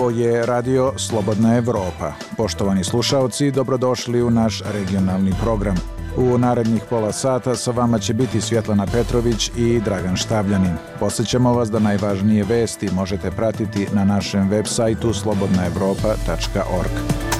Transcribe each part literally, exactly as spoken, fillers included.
Ovo je radio Slobodna Evropa. Poštovani slušaoci, dobrodošli u naš regionalni program. U narednih pola sata sa vama će biti Svjetlana Petrović i Dragan Štavljanin. Podsjećamo vas da najvažnije vesti možete pratiti na našem web sajtu slobodna evropa tačka org.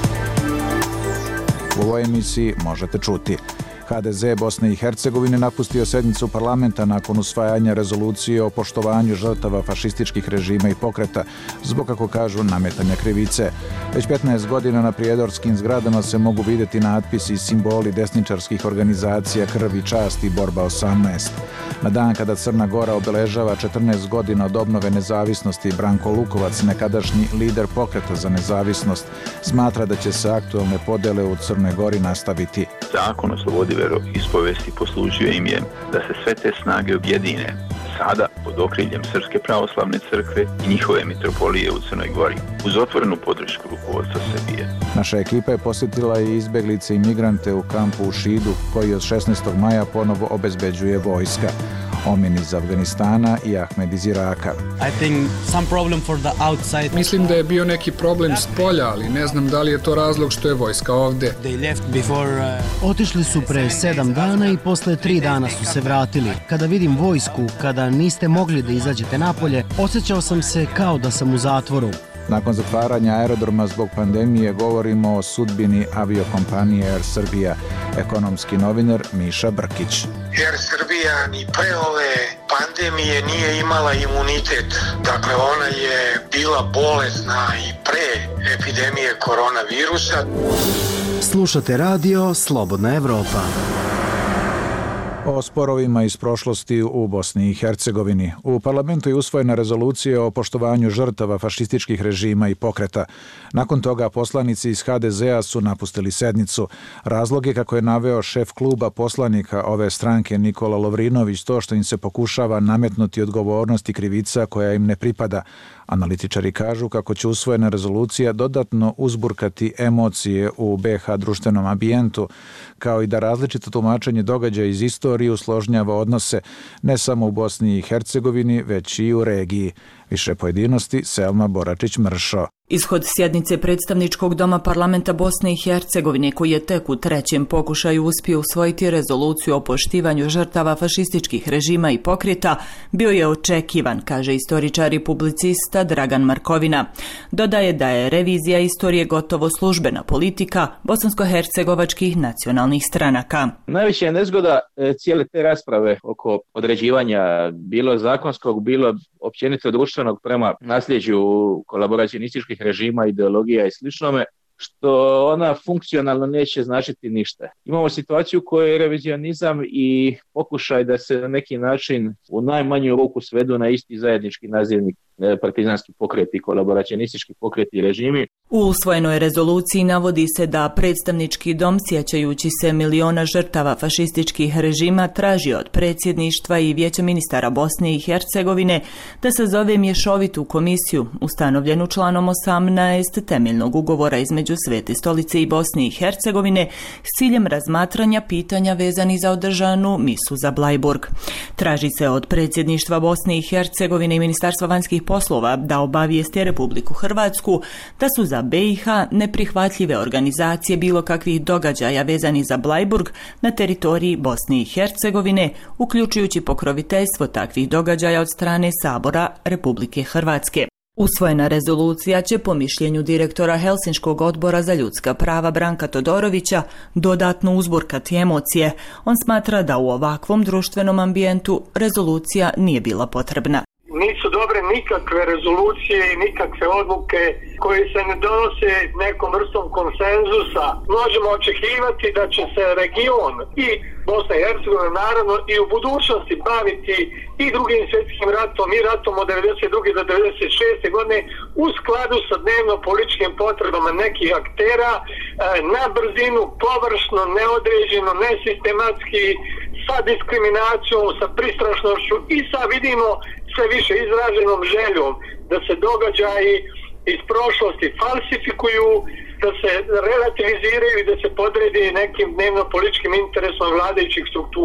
U ovoj emisiji možete čuti: ha de ze Bosne i Hercegovine napustio sednicu parlamenta nakon usvajanja rezolucije o poštovanju žrtava fašističkih režima i pokreta zbog, kako kažu, nametanja krivice. Već petnaest godina na prijedorskim zgradama se mogu vidjeti natpisi i simboli desničarskih organizacija Krv i čast i Borba osamnaest. Na dan kada Crna Gora obeležava četrnaest godina od obnove nezavisnosti, Branko Lukovac, nekadašnji lider pokreta za nezavisnost, smatra da će se aktualne podjele u Crnoj Gori nastaviti. Zakon o slobodi veroispovesti poslužio im je da se sve te snage objedine sada pod okriljem Srpske pravoslavne crkve i njihove mitropolije u Crnoj Gori, uz otvorenu podršku rukovodstva Srbije. Naša ekipa je posjetila i izbjeglice i migrante u kampu u Šidu, koji od šesnaestog maja ponovo obezbeđuje vojska. Omin iz Afganistana i Ahmed iz Iraka. I think some problem for the outside. Mislim da je bio neki problem s polja, ali ne znam da li je to razlog što je vojska ovdje. They left before, uh... Otišli su pre sedam dana i posle tri dana su se vratili. Kada vidim vojsku, kada niste mogli da izađete napolje, osjećao sam se kao da sam u zatvoru. Nakon zatvaranja aerodroma zbog pandemije govorimo o sudbini aviokompanije Air Srbija. Ekonomski novinar Miša Brkić. Air Srbija ni pre ove pandemije nije imala imunitet. Dakle, ona je bila bolesna i pre epidemije koronavirusa. Slušate radio Slobodna Evropa. O sporovima iz prošlosti u Bosni i Hercegovini. U parlamentu je usvojena rezolucija o poštovanju žrtava fašističkih režima i pokreta. Nakon toga poslanici iz ha de zea su napustili sednicu. Razlog je, kako je naveo šef kluba poslanika ove stranke Nikola Lovrinović, to što im se pokušava nametnuti odgovornost i krivica koja im ne pripada. Analitičari kažu kako će usvojena rezolucija dodatno uzburkati emocije u be ha društvenom ambijentu, kao i da različito tumačenje događaja iz istorije usložnjava odnose ne samo u Bosni i Hercegovini, već i u regiji. Više pojedinosti Selma Boračić-Mršo. Ishod sjednice predstavničkog doma parlamenta Bosne i Hercegovine, koji je tek u trećem pokušaju uspio usvojiti rezoluciju o poštivanju žrtava fašističkih režima i pokreta, bio je očekivan, kaže istoričar i publicista Dragan Markovina. Dodaje da je revizija istorije gotovo službena politika bosansko-hercegovačkih nacionalnih stranaka. Najveća je nezgoda cijele te rasprave oko određivanja bilo zakonskog, bilo općenito društvenog prema nasljeđu kolaboracionističkih režima, ideologija i sličnome, što ona funkcionalno neće značiti ništa. Imamo situaciju u kojoj je revizionizam i pokušaj da se na neki način u najmanju ruku svedu na isti zajednički nazivnik partizanski pokreti i kolaboracionistički pokreti i režimi. U usvojenoj rezoluciji navodi se da predstavnički dom, sjećajući se miliona žrtava fašističkih režima, traži od predsjedništva i Vijeća ministara Bosne i Hercegovine da sazove mješovitu komisiju ustanovljenu članom osamnaest temeljnog ugovora između Svete stolice i Bosne i Hercegovine s ciljem razmatranja pitanja vezani za održanu misu za Blajburg. Traži se od predsjedništva Bosne i Hercegovine i Ministarstva vanjskih poslova da obavijeste Republiku Hrvatsku da su za be i ha neprihvatljive organizacije bilo kakvih događaja vezani za Blajburg na teritoriji Bosne i Hercegovine, uključujući pokroviteljstvo takvih događaja od strane Sabora Republike Hrvatske. Usvojena rezolucija će, po mišljenju direktora Helsinškog odbora za ljudska prava Branka Todorovića, dodatno uzburkati emocije. On smatra da u ovakvom društvenom ambijentu rezolucija nije bila potrebna. Nisu dobre nikakve rezolucije i nikakve odluke koje se ne donose nekom vrstom konsenzusa. Možemo očekivati da će se region i Bosna i Hercegovina naravno i u budućnosti baviti i drugim svjetskim ratom i ratom od devedeset druge do devedeset šeste godine u skladu sa dnevno političkim potrebama nekih aktera, na brzinu, površno, neodređeno, nesistematski, sa diskriminacijom, sa pristrašnošću i sa, vidimo, sve više izraženom željom da se događaji iz prošlosti falsifikuju, da se relativiziraju i da se podredi nekim dnevno političkim interesom vladajućih struktura.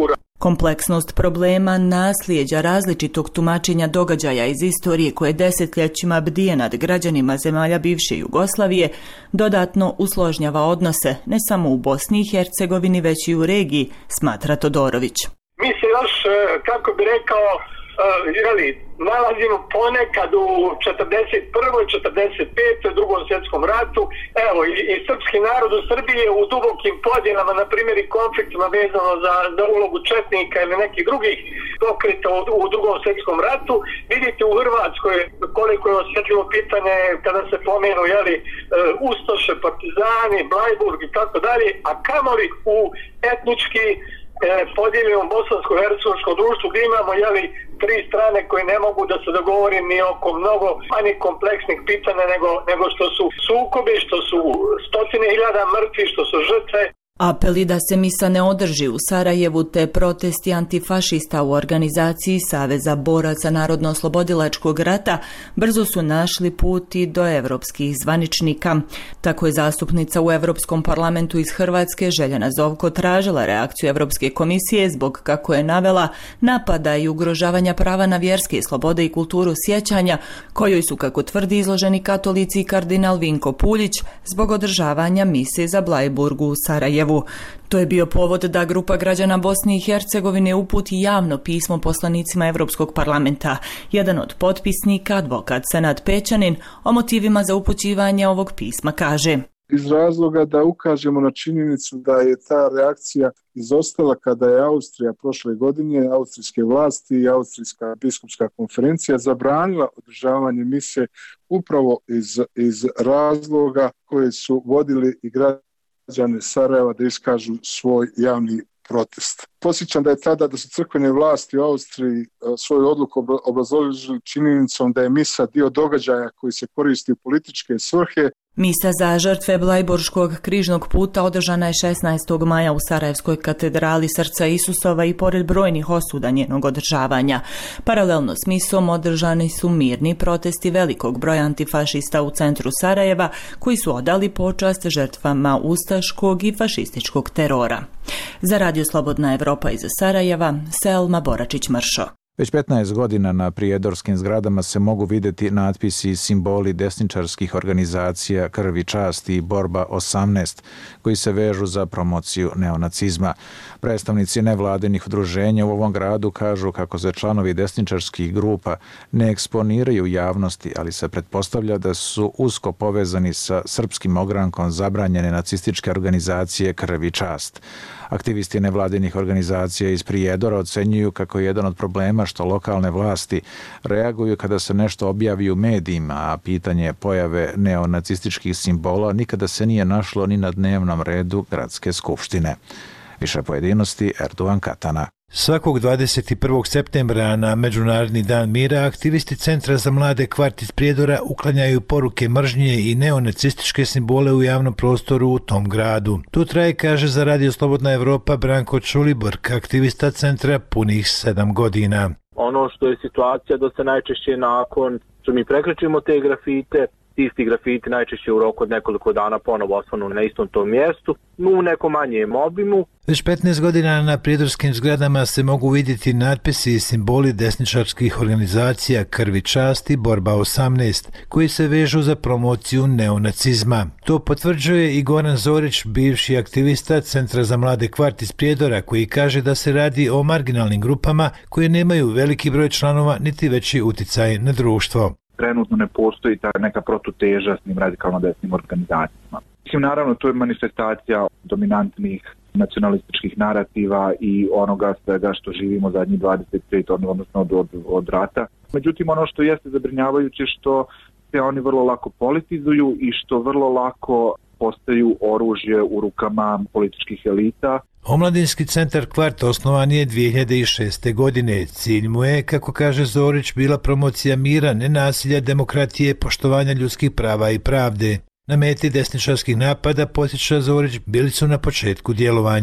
Kompleksnost problema, naslijeđa različitog tumačenja događaja iz istorije koje desetljećima bdije nad građanima zemalja bivše Jugoslavije dodatno usložnjava odnose ne samo u Bosni i Hercegovini već i u regiji, smatra Todorović. Mi se još, kako bi rekao, jeli, nalazimo ponekad u četrdeset prvoj, četrdeset petoj, drugom svjetskom ratu. Evo, i, i srpski narod u Srbiji je u dubokim podjelama, na primjer i konfliktima vezano za, za ulogu četnika ili nekih drugih pokreta u, u drugom svjetskom ratu. Vidite u Hrvatskoj koliko je osjetljivo pitanje kada se pomenu, jeli, Ustaše, partizani, Blajburg i tako dalje, a kamoli u etnički podijeljenom bosansko-hercegovačkom društvu gdje imamo, jeli, tri strane koje ne mogu da se dogovori ni oko mnogo manje kompleksnih pitanja nego, nego što su sukobi, što su stotine hiljada mrtvih, što su žrtve. Apeli da se misa ne održi u Sarajevu te protesti antifašista u organizaciji Saveza boraca Narodno-oslobodilačkog rata brzo su našli put i do evropskih zvaničnika. Tako je zastupnica u Europskom parlamentu iz Hrvatske Željana Zovko tražila reakciju Europske komisije zbog, kako je navela, napada i ugrožavanja prava na vjerske slobode i kulturu sjećanja, kojoj su, kako tvrdi, izloženi katolici i kardinal Vinko Puljić zbog održavanja mise za Blajburgu u Sarajevu. To je bio povod da grupa građana Bosne i Hercegovine uputi javno pismo poslanicima Europskog parlamenta. Jedan od potpisnika, advokat Senad Pećanin, o motivima za upućivanje ovog pisma kaže: iz razloga da ukažemo na činjenicu da je ta reakcija izostala kada je Austrija prošle godine, austrijske vlasti i Austrijska biskupska konferencija zabranila održavanje mise upravo iz, iz razloga koje su vodili i građani Sarajeva da iskažu svoj javni protest. Posjećam da je tada da su crkvene vlasti u Austriji svoju odluku obrazložili činjenicom da je misa dio događaja koji se koristi u političke svrhe. Misa za žrtve Blajburškog križnog puta održana je šesnaestog maja u Sarajevskoj katedrali Srca Isusova i pored brojnih osuda njenog održavanja. Paralelno s misom održani su mirni protesti velikog broja antifašista u centru Sarajeva koji su odali počast žrtvama ustaškog i fašističkog terora. Za Radio Slobodna Evropa iz Sarajeva, Selma Boračić-Mršo. Već petnaest godina na prijedorskim zgradama se mogu vidjeti natpisi i simboli desničarskih organizacija Krv i čast i Borba osamnaest, koji se vežu za promociju neonacizma. Predstavnici nevladinih udruženja u ovom gradu kažu kako se članovi desničarskih grupa ne eksponiraju u javnosti, ali se pretpostavlja da su usko povezani sa srpskim ogrankom zabranjene nacističke organizacije Krv i čast. Aktivisti nevladinih organizacija iz Prijedora ocenjuju kako je jedan od problema što lokalne vlasti reaguju kada se nešto objavi u medijima, a pitanje pojave neonacističkih simbola nikada se nije našlo ni na dnevnom redu gradske skupštine. Više pojedinosti Erdogan Katana. Svakog dvadeset prvog septembra na Međunarodni dan mira aktivisti Centra za mlade Kvart iz Prijedora uklanjaju poruke mržnje i neonacističke simbole u javnom prostoru u tom gradu. Tu traje, kaže za Radio Slobodna Evropa Branko Čuliborg, aktivista centra punih sedam godina. Ono što je situacija da se najčešće nakon što mi prekrećimo te grafite, isti grafiti najčešće u roku od nekoliko dana ponovo osvanu na istom tom mjestu, u nekom manjem obimu. Već petnaest godina na prijedorskim zgradama se mogu vidjeti natpisi i simboli desničarskih organizacija Krv i čast i Borba osamnaest, koji se vežu za promociju neonacizma. To potvrđuje i Goran Zorić, bivši aktivista Centra za mlade Kvart iz Prijedora, koji kaže da se radi o marginalnim grupama koje nemaju veliki broj članova niti veći uticaj na društvo. Trenutno ne postoji ta neka protuteža s tim radikalno desnim organizacijama. Mislim, naravno, to je manifestacija dominantnih nacionalističkih narativa i onoga svega što živimo zadnjih dvadeset pet, odnosno od, od, od rata. Međutim, ono što jeste zabrinjavajuće što se oni vrlo lako politizuju i što vrlo lako postaju oružje u rukama političkih elita. Omladinski centar Kvart osnovan je dvije hiljade šeste. godine. Cilj mu je, kako kaže Zorić, bila promocija mira, nenasilja, demokratije, poštovanja ljudskih prava i pravde. Na meti desničarskih napada, posjeća Zorić, bili su na početku djelovanja.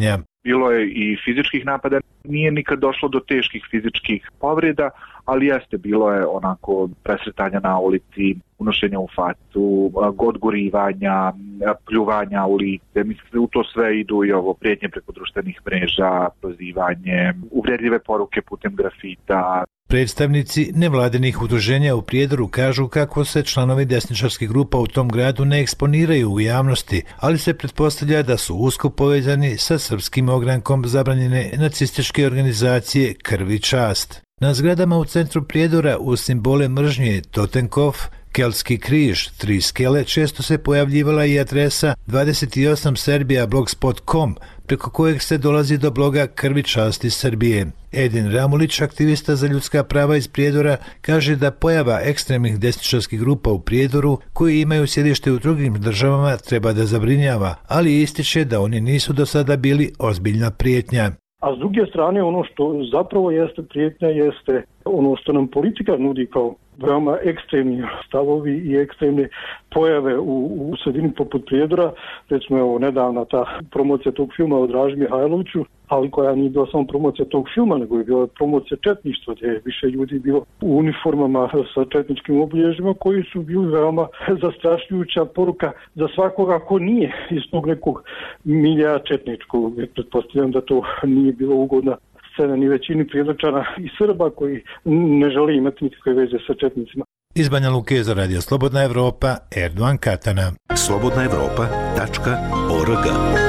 Bilo je i fizičkih napada, nije nikad došlo do teških fizičkih povreda, ali jeste, bilo je onako presretanja na ulici, unošenja u facu, odgorivanja, pljuvanja u lice. Mislim, u to sve idu i ovo prijetnje preko društvenih mreža, prozivanje, uvredljive poruke putem grafita. Predstavnici nevladinih udruženja u Prijedoru kažu kako se članovi desničarskih grupa u tom gradu ne eksponiraju u javnosti, ali se pretpostavlja da su usko povezani sa srpskim ogrankom zabranjene nacističke organizacije Krv i čast. Na zgradama u centru Prijedora u simbole mržnje Totenkov, Keltski križ, tri skele, često se pojavljivala i adresa dvadeset osam serbia blogspot dot com, preko kojeg se dolazi do bloga Krv i čast iz Srbije. Edin Ramulić, aktivista za ljudska prava iz Prijedora, kaže da pojava ekstremnih desničarskih grupa u Prijedoru, koji imaju sjedište u drugim državama, treba da zabrinjava, ali ističe da oni nisu do sada bili ozbiljna prijetnja. A s druge strane, ono što zapravo jeste prijetnja jeste ono što nam politika nudi kao veoma ekstremni stavovi i ekstremne pojave u, u sredini poput Prijedora. Recimo, evo, nedavna ta promocija tog filma o Draži Mihajloviću, ali koja nije bila samo promocija tog filma, nego je bila promocija četništva, gdje je više ljudi bilo u uniformama sa četničkim obilježjima, koji su bili veoma zastrašujuća poruka za svakoga ko nije iz tog nekog milja četničkog. Pretpostavljam da to nije bilo ugodna scena ni većini Prijedorčana i Srba koji ne žele imati nikakve veze sa četnicima. Iz Banja Luke za Radio Slobodna Evropa, Erdovan Katana. slobodna evropa tačka org.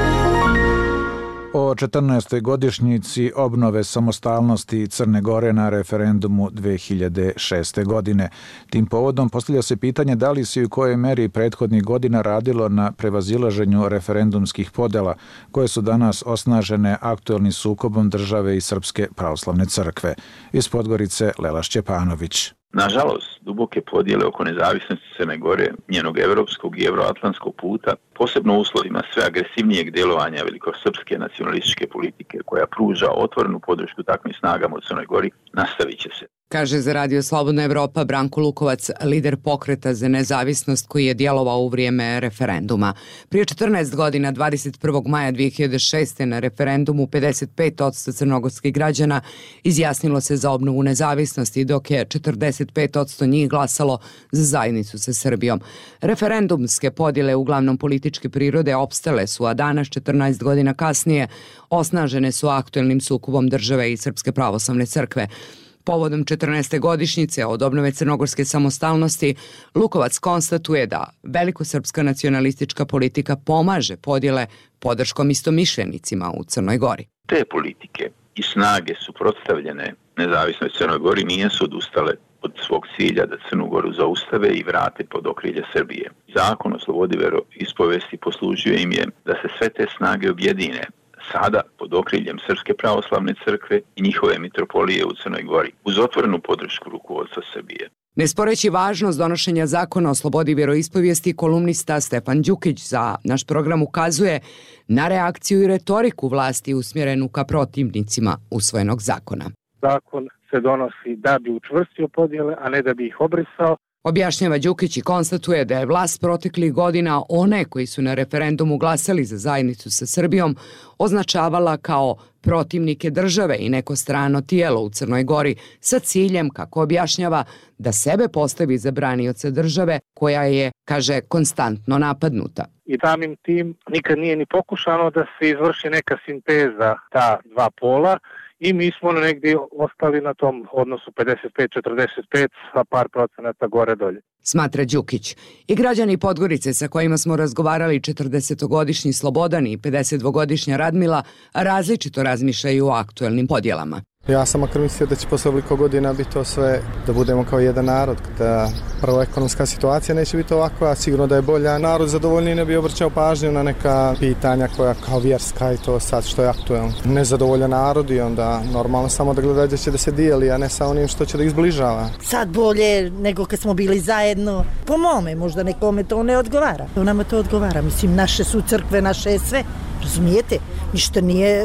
O četrnaestoj godišnjici obnove samostalnosti Crne Gore na referendumu dve hiljade šeste. godine. Tim povodom postavlja se pitanje da li se i u kojoj meri prethodnih godina radilo na prevazilaženju referendumskih podela, koje su danas osnažene aktuelnim sukobom države i Srpske pravoslavne crkve. Iz Podgorice Lela Šćepanović. Nažalost, duboke podjele oko nezavisnosti Crne Gore, njenog evropskog i euroatlantskog puta, posebno u uslovima sve agresivnijeg djelovanja velikosrpske nacionalističke politike koja pruža otvorenu podršku takvim snagama u Crnoj Gori, nastavit će se. Kaže za Radio Slobodna Evropa Branko Lukovac, lider pokreta za nezavisnost koji je djelovao u vrijeme referenduma. Prije četrnaest godina, dvadeset prvog maja dvije hiljade šeste. na referendumu pedeset pet posto crnogorskih građana izjasnilo se za obnovu nezavisnosti, dok je četrdeset pet posto njih glasalo za zajednicu sa Srbijom. Referendumske podjele, uglavnom političke prirode, opstale su, a danas, četrnaest godina kasnije, osnažene su aktuelnim sukobom države i Srpske pravoslavne crkve. Povodom četrnaeste godišnjice od obnove crnogorske samostalnosti, Lukovac konstatuje da velikosrpska nacionalistička politika pomaže podjele podrškom istomišljenicima u Crnoj Gori. Te politike i snage suprotstavljene nezavisnoj Crnoj Gori nisu odustale od svog cilja da Crnu Goru zaustave i vrate pod okrilje Srbije. Zakon o slobodi veroispovesti poslužio im je da se sve te snage objedine sada pod okriljem Srpske pravoslavne crkve i njihove mitropolije u Crnoj Gori, uz otvorenu podršku rukovodstva Srbije. Ne sporeći važnost donošenja zakona o slobodi vjeroispovijesti, kolumnista Stefan Đukić za naš program ukazuje na reakciju i retoriku vlasti usmjerenu ka protivnicima usvojenog zakona. Zakon se donosi da bi učvrstio podjele, a ne da bi ih obrisao. Objašnjava Đukić i konstatuje da je vlast proteklih godina one koji su na referendumu glasali za zajednicu sa Srbijom označavala kao protivnike države i neko strano tijelo u Crnoj Gori sa ciljem, kako objašnjava, da sebe postavi za branioca države koja je, kaže, konstantno napadnuta. I samim tim nikad nije ni pokušano da se izvrši neka sinteza ta dva pola, i mi smo negdje ostali na tom odnosu pedeset pet četrdeset pet, sa par procenata gore dolje. Smatra Đukić. I građani Podgorice sa kojima smo razgovarali, četrdesetogodišnji Slobodan i pedesetdvogodišnja Radmila, različito razmišljaju o aktuelnim podjelama. Ja sam makar mislio da će posle ovoliko godina biti to sve, da budemo kao jedan narod, da prvo ekonomska situacija neće biti ovakva, sigurno da je bolja. Narod zadovoljniji ne bi obraćao pažnju na neka pitanja koja kao vjerska i to sad što je aktuelno. Nezadovoljan narod i onda normalno samo da gleda gdje će da se dijeli, a ne sa onim što će da ih zbližava. Sad bolje nego kad smo bili zajedno. Po mome, možda nekome to ne odgovara. Nama to odgovara, mislim, naše su crkve, naše je sve. Razumijete? Ništa nije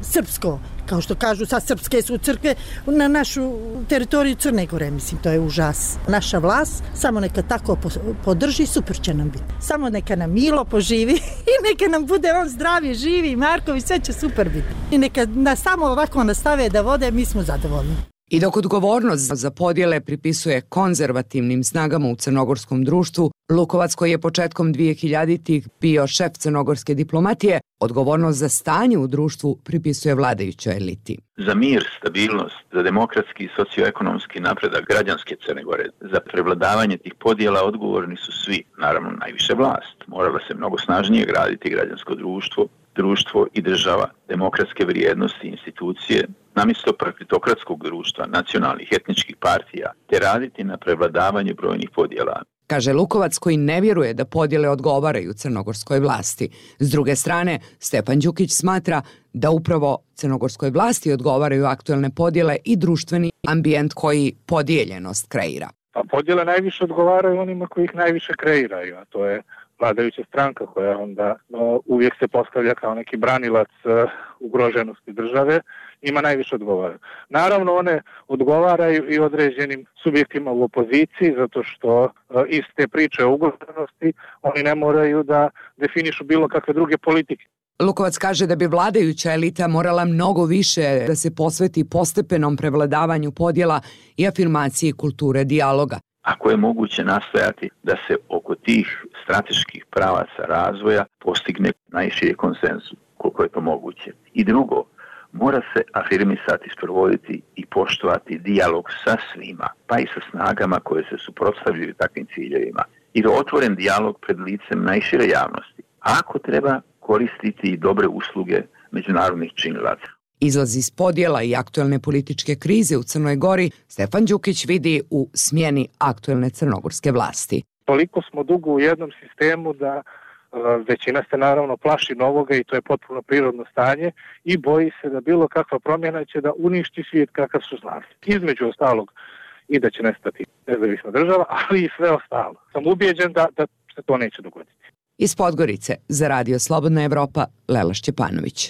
srpsko, kao što kažu sad srpske su crkve na našu teritoriju Crne Gore, mislim, to je užas. Naša vlast samo neka tako podrži, super će nam biti. Samo neka nam Milo poživi i neka nam bude on zdravi, živi, Marković, sve će super biti. I neka nas samo ovako nastave da vode, mi smo zadovoljni. I dok odgovornost za podjele pripisuje konzervativnim snagama u crnogorskom društvu, Lukovac, koji je početkom dvehiljaditih bio šef crnogorske diplomatije, odgovornost za stanje u društvu pripisuje vladajućoj eliti. Za mir, stabilnost, za demokratski i socioekonomski napredak građanske Crne Gore, za prevladavanje tih podjela odgovorni su svi, naravno najviše vlast. Morala se mnogo snažnije graditi građansko društvo, društvo i država, demokratske vrijednosti i institucije, namjesto partitokratskog društva, nacionalnih etničkih partija, te raditi na prevladavanju brojnih podjela. Kaže Lukovac, koji ne vjeruje da podjele odgovaraju crnogorskoj vlasti. S druge strane, Stefan Đukić smatra da upravo crnogorskoj vlasti odgovaraju aktuelne podjele i društveni ambijent koji podijeljenost kreira. Pa podjele najviše odgovaraju onima koji ih najviše kreiraju, a to je vladajuća stranka koja onda no, uvijek se postavlja kao neki branilac uh, ugroženosti države, ima najviše odgovaraju. Naravno, one odgovaraju i određenim subjektima u opoziciji, zato što uh, iz te priče o ugroženosti oni ne moraju da definišu bilo kakve druge politike. Lukovac kaže da bi vladajuća elita morala mnogo više da se posveti postepenom prevladavanju podjela i afirmaciji kulture dijaloga. Ako je moguće nastojati da se oko tih strateških pravaca razvoja postigne najširi konsenzus, koliko je to moguće. I drugo, mora se afirmisati, sprovoditi i poštovati dijalog sa svima, pa i sa snagama koje se suprotstavljaju takvim ciljevima. I otvoren dijalog pred licem najšire javnosti. Ako treba koristiti i dobre usluge međunarodnih činilaca. Izlaz iz podjela i aktuelne političke krize u Crnoj Gori Stefan Đukić vidi u smjeni aktuelne crnogorske vlasti. Toliko smo dugo u jednom sistemu da uh, većina se naravno plaši novoga i to je potpuno prirodno stanje i boji se da bilo kakva promjena će da uništi svijet kakav su znali. Između ostalog i da će nestati nezavisna država, ali i sve ostalo. Sam ubijeđen da, da se to neće dogoditi. Iz Podgorice za Radio Slobodna Evropa, Lela Šćepanović.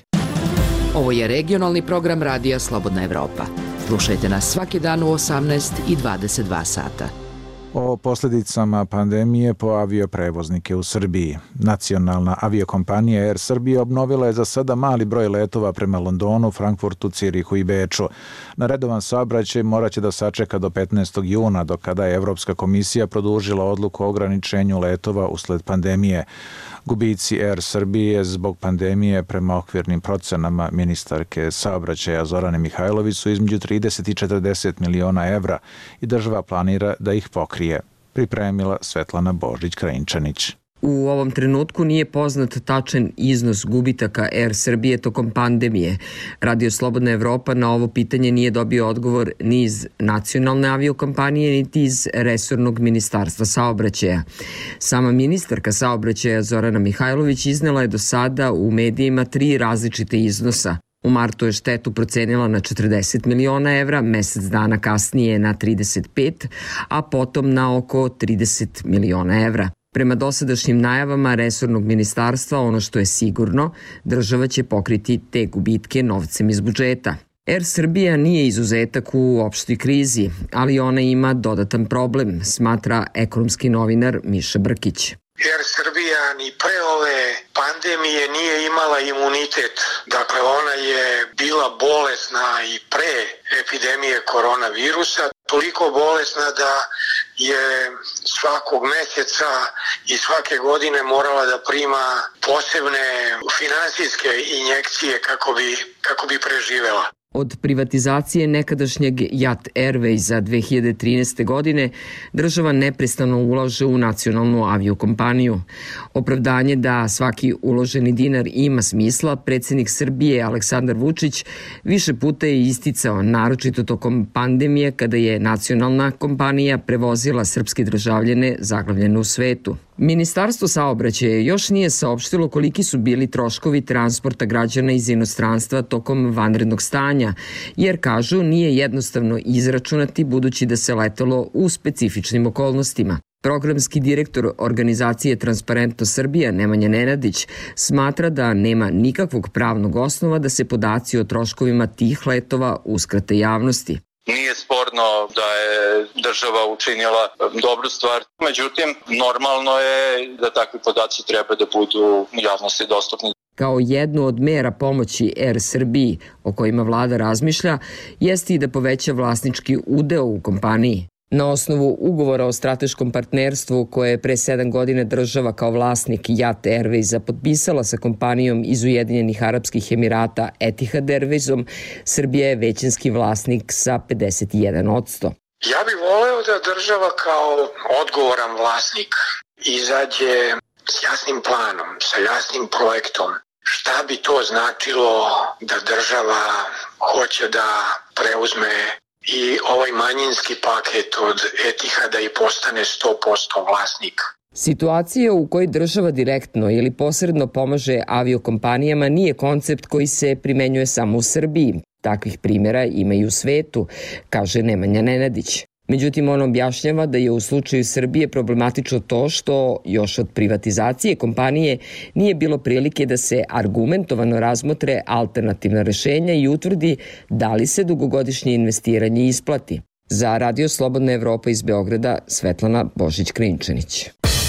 Ovo je regionalni program Radija Slobodna Evropa. Slušajte nas svaki dan u osamnaest i dvadeset dva sata. O posljedicama pandemije po avioprevoznike u Srbiji. Nacionalna aviokompanija Air Srbija obnovila je za sada mali broj letova prema Londonu, Frankfurtu, Cirihu i Beču. Na redovan saobraćaj morat će da sačeka do petnaestog juna, do kada je Evropska komisija produžila odluku o ograničenju letova usled pandemije. Gubici Air Srbije zbog pandemije prema okvirnim procenama ministarke saobraćaja Zorane Mihajlović su između trideset i četrdeset miliona evra i država planira da ih pokrije. Pripremila Svetlana Božić-Krajinčanić. U ovom trenutku nije poznat tačan iznos gubitaka Air Srbije tokom pandemije. Radio Slobodna Evropa na ovo pitanje nije dobio odgovor ni iz nacionalne aviokompanije, niti iz resornog ministarstva saobraćaja. Sama ministarka saobraćaja Zorana Mihajlović iznela je do sada u medijima tri različite iznosa. U martu je štetu procenila na četrdeset miliona evra, mesec dana kasnije na trideset pet, a potom na oko trideset miliona evra. Prema dosadašnjim najavama resornog ministarstva, ono što je sigurno, država će pokriti te gubitke novcem iz budžeta. Air Srbija nije izuzetak u opštoj krizi, ali ona ima dodatan problem, smatra ekonomski novinar Miša Brkić. Air Srbija ni pre ove pandemije nije imala imunitet. Dakle, ona je bila bolesna i pre epidemije koronavirusa. Toliko bolesna da je svakog mjeseca i svake godine morala da prima posebne finansijske injekcije kako bi, kako bi preživela. Od privatizacije nekadašnjeg Jat Airwaysa dve hiljade trinaeste. godine država neprestano ulaže u nacionalnu aviokompaniju. Opravdanje da svaki uloženi dinar ima smisla, predsjednik Srbije Aleksandar Vučić više puta je isticao, naročito tokom pandemije kada je nacionalna kompanija prevozila srpske državljane zaglavljene u svetu. Ministarstvo saobraćaja još nije saopštilo koliki su bili troškovi transporta građana iz inostranstva tokom vanrednog stanja, jer kažu nije jednostavno izračunati budući da se letelo u specifičnim okolnostima. Programski direktor organizacije Transparentno Srbija Nemanja Nenadić smatra da nema nikakvog pravnog osnova da se podaci o troškovima tih letova uskrate javnosti. Nije sporno da je država učinila dobru stvar, međutim, normalno je da takvi podaci treba da budu javnosti dostupni. Kao jednu od mera pomoći Er Srbiji o kojima vlada razmišlja, jeste i da poveća vlasnički udeo u kompaniji. Na osnovu ugovora o strateškom partnerstvu koje je pre sedam godina država kao vlasnik Jat Airwaysa potpisala sa kompanijom iz Ujedinjenih Arapskih Emirata Etihad Airwaysom, Srbija je većinski vlasnik sa pedeset jedan posto. Ja bih voleo da država kao odgovoran vlasnik izađe s jasnim planom, sa jasnim projektom. Šta bi to značilo da država hoće da preuzme i ovaj manjinski paket od Etihada i postane sto posto vlasnik. Situacija u kojoj država direktno ili posredno pomaže aviokompanijama nije koncept koji se primenjuje samo u Srbiji. Takvih primjera ima i u svetu, kaže Nemanja Nenadić. Međutim, on objašnjava da je u slučaju Srbije problematično to što još od privatizacije kompanije nije bilo prilike da se argumentovano razmotre alternativna rešenja i utvrdi da li se dugogodišnje investiranje isplati. Za Radio Slobodna Evropa iz Beograda, Svetlana Božić-Krinčanić.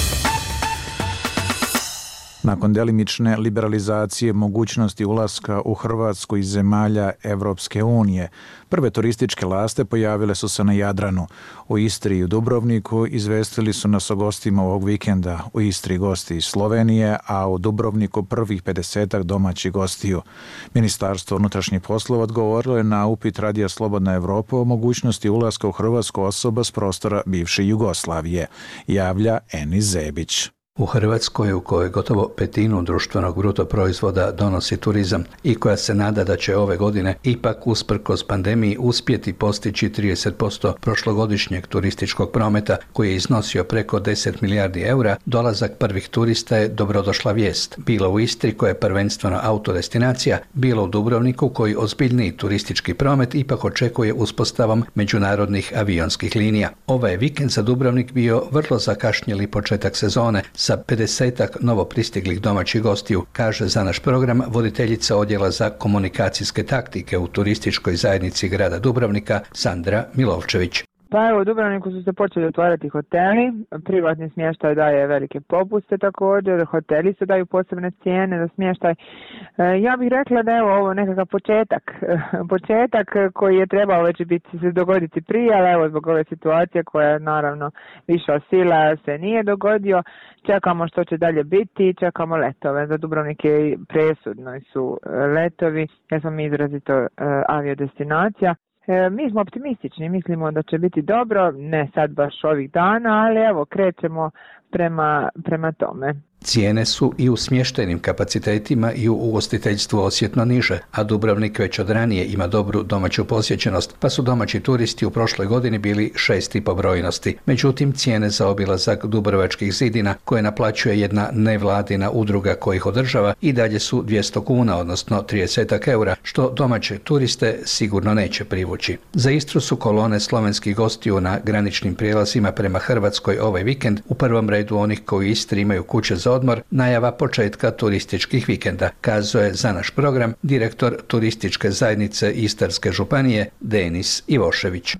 Nakon delimične liberalizacije mogućnosti ulaska u Hrvatsku iz zemalja Evropske unije, prve turističke laste pojavile su se na Jadranu. U Istri i u Dubrovniku izvestili su nas o gostima ovog vikenda. U Istri gosti iz Slovenije, a u Dubrovniku prvih pedesetak domaćih gostiju. Ministarstvo unutrašnjih poslova odgovorilo je na upit Radija Slobodna Evropa o mogućnosti ulaska u Hrvatsku osoba s prostora bivše Jugoslavije, javlja Enis Zebić. U Hrvatskoj, u kojoj gotovo petinu društvenog bruto proizvoda donosi turizam i koja se nada da će ove godine ipak usprkos pandemiji uspjeti postići trideset posto prošlogodišnjeg turističkog prometa koji je iznosio preko deset milijardi eura, dolazak prvih turista je dobrodošla vijest. Bilo u Istri, koja je prvenstveno autodestinacija, bilo u Dubrovniku, koji ozbiljniji turistički promet ipak očekuje uspostavom međunarodnih avionskih linija. Ovaj je vikend za Dubrovnik bio vrlo zakašnjeli početak sezone, sa pedesetak novo pristiglih domaćih gostiju, kaže za naš program voditeljica odjela za komunikacijske taktike u turističkoj zajednici grada Dubrovnika, Sandra Milovčević. Pa evo, u Dubrovniku su se počeli otvarati hoteli, privatni smještaj daje velike popuste također, hoteli se daju posebne cijene za smještaj. E, ja bih rekla da je ovo nekakav početak, početak koji je trebao već biti, se dogoditi prije, ali evo zbog ove situacije koja je naravno viša sila se nije dogodio. Čekamo što će dalje biti, čekamo letove. Za Dubrovnik je presudno su letovi, jer smo mi izrazito e, aviodestinacija. E, mi smo optimistični, mislimo da će biti dobro, ne sad baš ovih dana, ali evo krećemo prema, prema tome. Cijene su i u smještajnim kapacitetima i u ugostiteljstvu osjetno niže, a Dubrovnik već od ranije ima dobru domaću posjećenost, pa su domaći turisti u prošloj godini bili šesti po brojnosti. Međutim, cijene za obilazak Dubrovačkih zidina, koje naplaćuje jedna nevladina udruga koja ih održava, i dalje su dvjesto kuna, odnosno trideset eura, što domaće turiste sigurno neće privući. Za Istru su kolone slovenskih gostiju na graničnim prijelazima prema Hrvatskoj ovaj vikend, u prvom redu onih koji u Istri imaju kuće za odmor, najava početka turističkih vikenda, kazuje za naš program direktor turističke zajednice Istarske županije Denis Ivošević.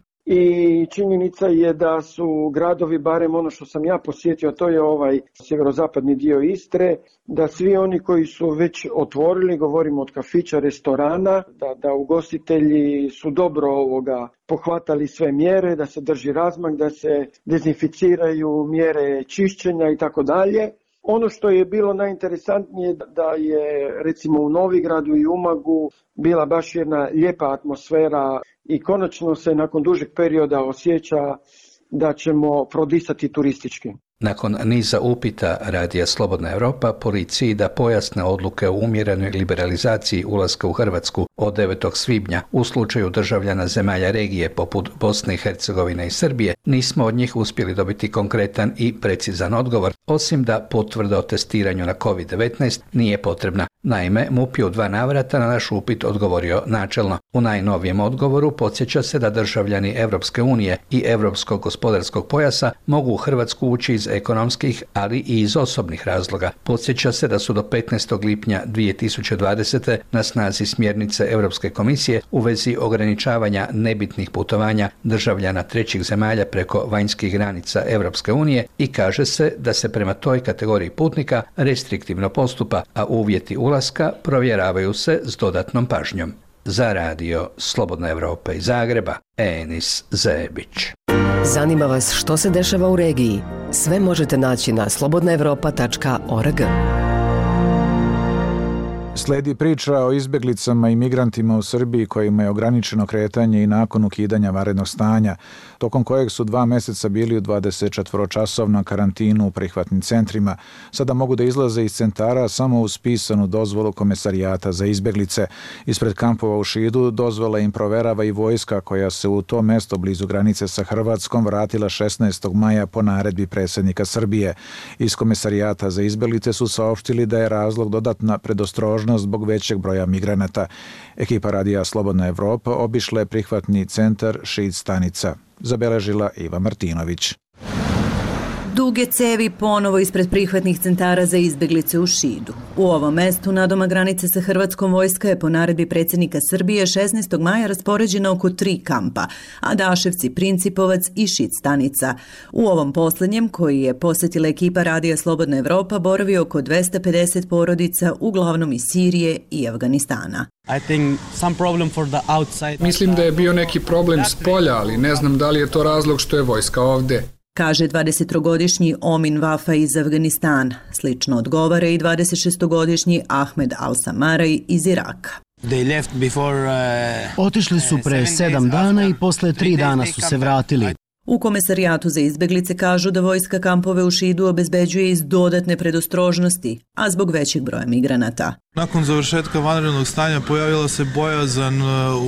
I činjenica je da su gradovi, barem ono što sam ja posjetio, to je ovaj sjeverozapadni dio Istre, da svi oni koji su već otvorili, govorimo od kafića, restorana, da, da ugostitelji su dobro ovoga pohvatali sve mjere, da se drži razmak, da se dezinficiraju mjere čišćenja i tako dalje. Ono što je bilo najinteresantnije da je recimo u Novigradu i Umagu bila baš jedna lijepa atmosfera i konačno se nakon dužeg perioda osjeća da ćemo prodisati turistički. Nakon niza upita Radija Slobodna Evropa policiji da pojasne odluke o umjerenoj liberalizaciji ulaska u Hrvatsku od devetog svibnja u slučaju državljana zemalja regije poput Bosne i Hercegovine i Srbije, nismo od njih uspjeli dobiti konkretan i precizan odgovor, osim da potvrda o testiranju na kovid devetnaest nije potrebna. Naime, MUP je u dva navrata na naš upit odgovorio načelno. U najnovijem odgovoru podsjeća se da državljani Evropske unije i Evropskog gospodarskog pojasa mogu u Hrvatsku ući iz ekonomskih, ali i iz osobnih razloga. Podsjeća se da su do petnaestog lipnja dvije tisuće dvadesete na snazi smjernice Europske komisije u vezi ograničavanja nebitnih putovanja državljana trećih zemalja preko vanjskih granica Evropske unije i kaže se da se prema toj kategoriji putnika restriktivno postupa, a uvjeti ulaska provjeravaju se s dodatnom pažnjom. Za radio Slobodna Evropa iz Zagreba, Enis Zebić. Zanima vas što se dešava u regiji? Sve možete naći na slobodna evropa tačka org. Sledi priča o izbjeglicama i migrantima u Srbiji kojima je ograničeno kretanje i nakon ukidanja vanrednog stanja, tokom kojeg su dva mjeseca bili u dvadesetčetvoročasovnom karantinu u prihvatnim centrima. Sada mogu da izlaze iz centara samo uz pisanu dozvolu Komesarijata za izbjeglice. Ispred kampova u Šidu dozvola im proverava i vojska koja se u to mesto blizu granice sa Hrvatskom vratila šesnaestog maja po naredbi predsjednika Srbije. Iz Komesarijata za izbjeglice su saopštili da je razlog dodatna predostrožnost zbog većeg broja migranata. Ekipa Radija Slobodna Evropa obišla je prihvatni centar Šid stanica. Zabeležila Iva Martinović. Duge cevi ponovo ispred prihvatnih centara za izbjeglice u Šidu. U ovom mestu nadoma granice sa Hrvatskom vojska je po naredbi predsjednika Srbije šesnaestog maja raspoređena oko tri kampa, a Daševci, Principovac i Šid stanica. U ovom posljednjem, koji je posjetila ekipa Radija Slobodna Evropa, boravi oko dvesta pedeset porodica, uglavnom iz Sirije i Afganistana. Mislim da je bio neki problem s polja, ali ne znam da li je to razlog što je vojska ovdje, kaže dvadesettrogodišnji Omin Vafa iz Afganistana. Slično odgovara i dvadesetšestogodišnji Ahmed Al-Samaraj iz Iraka. Otišli su pre sedam dana i posle tri dana su se vratili. U Komesarijatu za izbjeglice kažu da vojska kampove u Šidu obezbeđuje iz dodatne predostrožnosti, a zbog većeg broja migranata. Nakon završetka vanrednog stanja pojavila se bojazan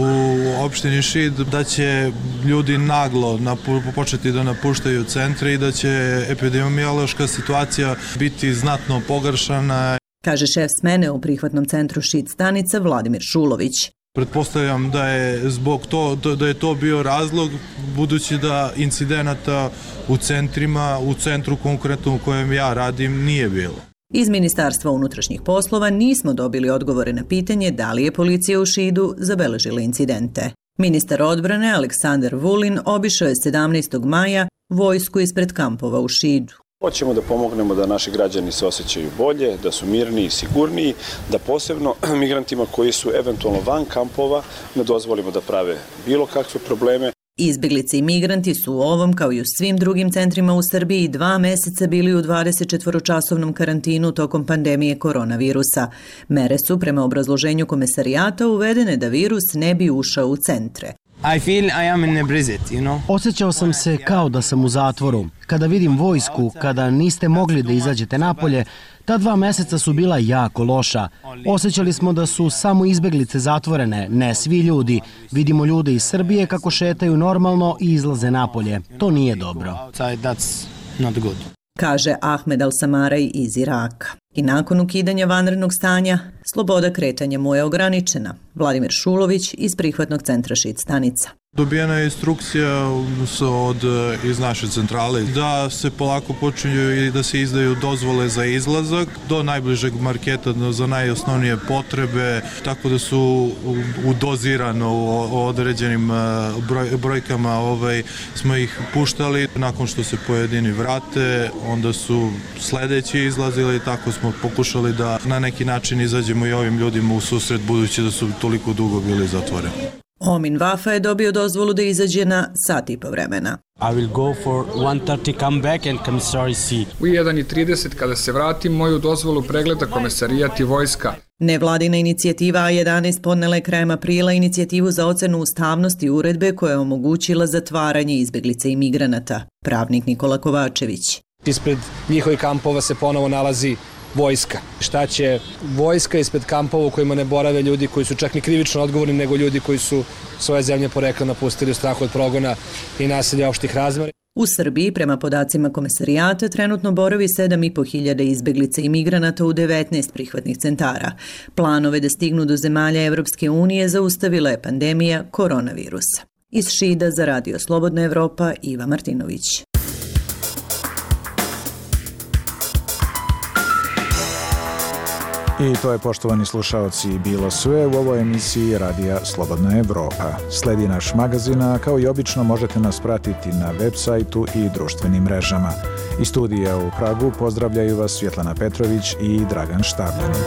u opštini Šid da će ljudi naglo početi da napuštaju centre i da će epidemiološka situacija biti znatno pogoršana, kaže šef smene u prihvatnom centru Šid stanica Vladimir Šulović. Pretpostavljam da je zbog to, da je to bio razlog, budući da incidenata u centrima, u centru konkretno u kojem ja radim, nije bilo. Iz Ministarstva unutrašnjih poslova nismo dobili odgovore na pitanje da li je policija u Šidu zabeležila incidente. Ministar odbrane Aleksandar Vulin obišao je sedamnaestog maja vojsku ispred kampova u Šidu. Hoćemo da pomognemo da naši građani se osjećaju bolje, da su mirniji i sigurniji, da posebno migrantima koji su eventualno van kampova ne dozvolimo da prave bilo kakve probleme. Izbjeglice i migranti su u ovom, kao i u svim drugim centrima u Srbiji, dva meseca bili u dvadesetčetvoročasovnom karantinu tokom pandemije koronavirusa. Mere su, prema obrazloženju Komesarijata, uvedene da virus ne bi ušao u centre. I feel I am in a prison, you know? Osjećao sam se kao da sam u zatvoru. Kada vidim vojsku, kada niste mogli da izađete napolje, ta dva meseca su bila jako loša. Osjećali smo da su samo izbjeglice zatvorene, ne svi ljudi. Vidimo ljude iz Srbije kako šetaju normalno i izlaze napolje. To nije dobro. That's not good, kaže Ahmed Al-Samaraj iz Iraka. I nakon ukidanja vanrednog stanja, sloboda kretanja mu je ograničena. Vladimir Šulović iz prihvatnog centra Šid stanica. Dobijena je instrukcija od, iz naše centrale da se polako počinju i da se izdaju dozvole za izlazak do najbližeg marketa za najosnovnije potrebe, tako da su udozirano u određenim broj, brojkama ovaj, smo ih puštali. Nakon što se pojedini vrate, onda su sledeći izlazili, tako smo pokušali da na neki način izađemo i ovim ljudima u susret, budući da su toliko dugo bili zatvoreni. Omin Vafa je dobio dozvolu da izađe na sat i po vremena. I will go for one thirty come back and commissary see. U jedan i trideset kada se vratim, moju dozvolu pregleda Komesarijat i vojska. Nevladina inicijativa A jedanaest podnela je krajem aprila inicijativu za ocenu ustavnosti uredbe koja je omogućila zatvaranje izbjeglica i migranata. Pravnik Nikola Kovačević. Ispred njihovih kampova se ponovo nalazi vojska. Šta će vojska ispred kampova u kojima ne borave ljudi koji su čak ni krivično odgovorni, nego ljudi koji su svoje zemlje porekla napustili u strahu od progona i nasilja opštih razmera. U Srbiji, prema podacima Komesarijata, trenutno boravi sedam i po hiljada izbeglica i migranata u devetnaest prihvatnih centara. Planove da stignu do zemalja Evropske unije zaustavila je pandemija koronavirusa. Iz Šida za Radio Slobodna Evropa, Iva Martinović. I to je, poštovani slušaoci, bilo sve u ovoj emisiji Radija Slobodna Evropa. Sledi naš magazin, a kao i obično možete nas pratiti na web sajtu i društvenim mrežama. Iz studija u Pragu pozdravljaju vas Svjetlana Petrović i Dragan Štavljanin.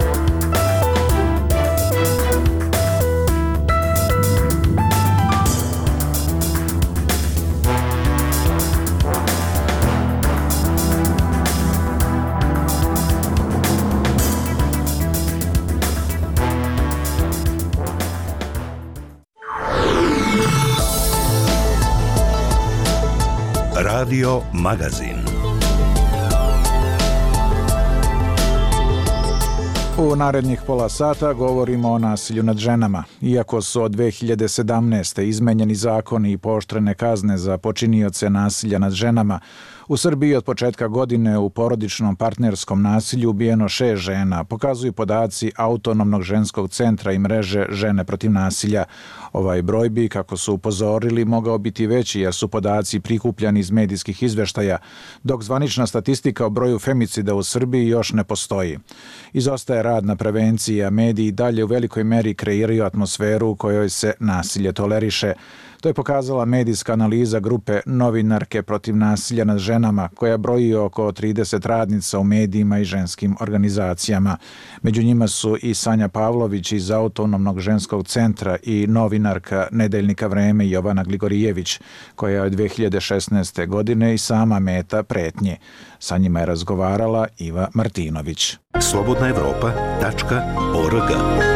Radio Magazin. U narednih pola sata govorimo o nasilju nad ženama. Iako su od dve hiljade sedamnaeste. izmenjeni zakoni i pooštrene kazne za počinioce nasilja nad ženama, u Srbiji od početka godine u porodičnom partnerskom nasilju ubijeno šest žena, pokazuju podaci Autonomnog ženskog centra i mreže Žene protiv nasilja. Ovaj broj bi, kako su upozorili, mogao biti veći jer su podaci prikupljani iz medijskih izveštaja, dok zvanična statistika o broju femicida u Srbiji još ne postoji. Izostaje rad na prevenciji, a mediji dalje u velikoj meri kreiraju atmosferu u kojoj se nasilje toleriše. To je pokazala medijska analiza grupe Novinarke protiv nasilja nad ženama, koja broji oko trideset radnica u medijima i ženskim organizacijama. Među njima su i Sanja Pavlović iz Autonomnog ženskog centra i novinarka Nedeljnika Vreme Jovana Gligorijević, koja je od dve hiljade šesnaeste. godine i sama meta pretnje. Sa njima je razgovarala Iva Martinović. slobodna evropa tačka org.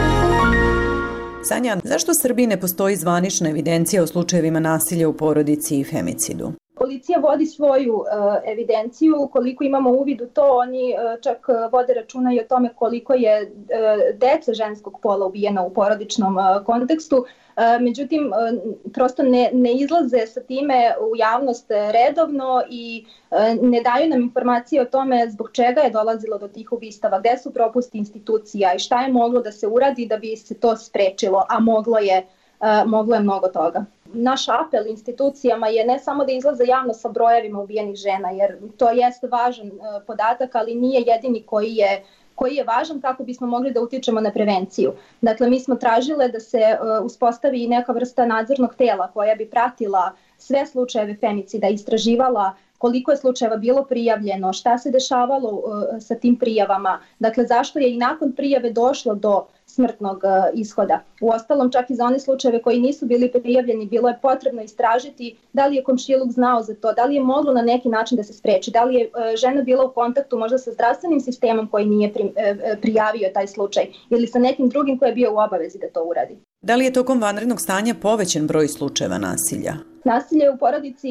Sanja, zašto u Srbiji ne postoji zvanična evidencija o slučajevima nasilja u porodici i femicidu? Policija vodi svoju uh, evidenciju, koliko imamo uvid u to, oni uh, čak uh, vode računa i o tome koliko je uh, dece ženskog pola ubijeno u porodičnom uh, kontekstu. Uh, međutim, uh, prosto ne, ne izlaze sa time u javnost redovno i uh, ne daju nam informacije o tome zbog čega je dolazilo do tih ubistava, gde su propusti institucija i šta je moglo da se uradi da bi se to sprečilo, a moglo je, uh, moglo je mnogo toga. Naš apel institucijama je ne samo da izlaze javno sa brojevima ubijenih žena, jer to jeste važan uh, podatak, ali nije jedini koji je koji je važan kako bismo mogli da utičemo na prevenciju. Dakle, mi smo tražile da se uh, uspostavi neka vrsta nadzornog tela koja bi pratila sve slučajeve femicida, istraživala koliko je slučajeva bilo prijavljeno, šta se dešavalo uh, sa tim prijavama, dakle zašto je i nakon prijave došlo do smrtnog uh, ishoda. Uostalom, čak i za one slučajeve koji nisu bili prijavljeni, bilo je potrebno istražiti da li je komšiluk znao za to, da li je moglo na neki način da se spreči, da li je uh, žena bila u kontaktu možda sa zdravstvenim sistemom koji nije pri, uh, prijavio taj slučaj ili sa nekim drugim koji je bio u obavezi da to uradi. Da li je tokom vanrednog stanja povećan broj slučajeva nasilja? Nasilje u porodici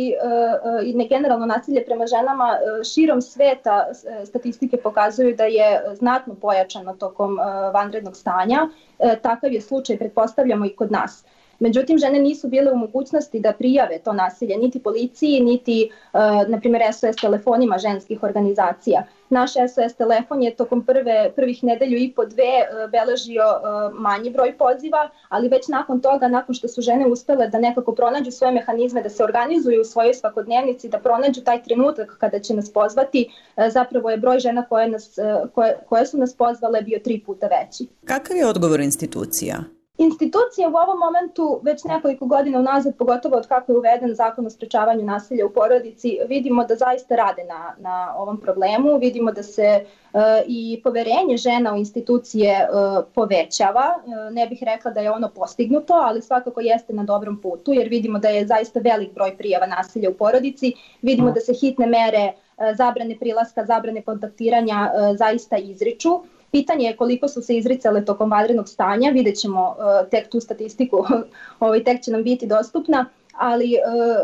i ne generalno nasilje prema ženama širom sveta statistike pokazuju da je znatno pojačano tokom vanrednog stanja. Takav je slučaj, pretpostavljamo, i kod nas. Međutim, žene nisu bile u mogućnosti da prijave to nasilje niti policiji, niti, na primjer, S O S telefonima ženskih organizacija. Naš S O S telefon je tokom prve, prvih nedelju i po dve beležio manji broj poziva, ali već nakon toga, nakon što su žene uspele da nekako pronađu svoje mehanizme, da se organizuju u svojoj svakodnevnici, da pronađu taj trenutak kada će nas pozvati, zapravo je broj žena koje, nas, koje, koje su nas pozvale bio tri puta veći. Kakav je odgovor institucija? Institucije u ovom momentu već nekoliko godina unazad, pogotovo od kako je uveden zakon o sprečavanju nasilja u porodici, vidimo da zaista rade na, na ovom problemu, vidimo da se uh, i poverenje žena u institucije uh, povećava. Uh, ne bih rekla da je ono postignuto, ali svakako jeste na dobrom putu, jer vidimo da je zaista velik broj prijava nasilja u porodici, vidimo da se hitne mere uh, zabrane prilaska, zabrane kontaktiranja uh, zaista izriču. Pitanje je koliko su se izricale tokom vanrednog stanja, vidjet ćemo uh, tek tu statistiku, ovaj, tek će nam biti dostupna, ali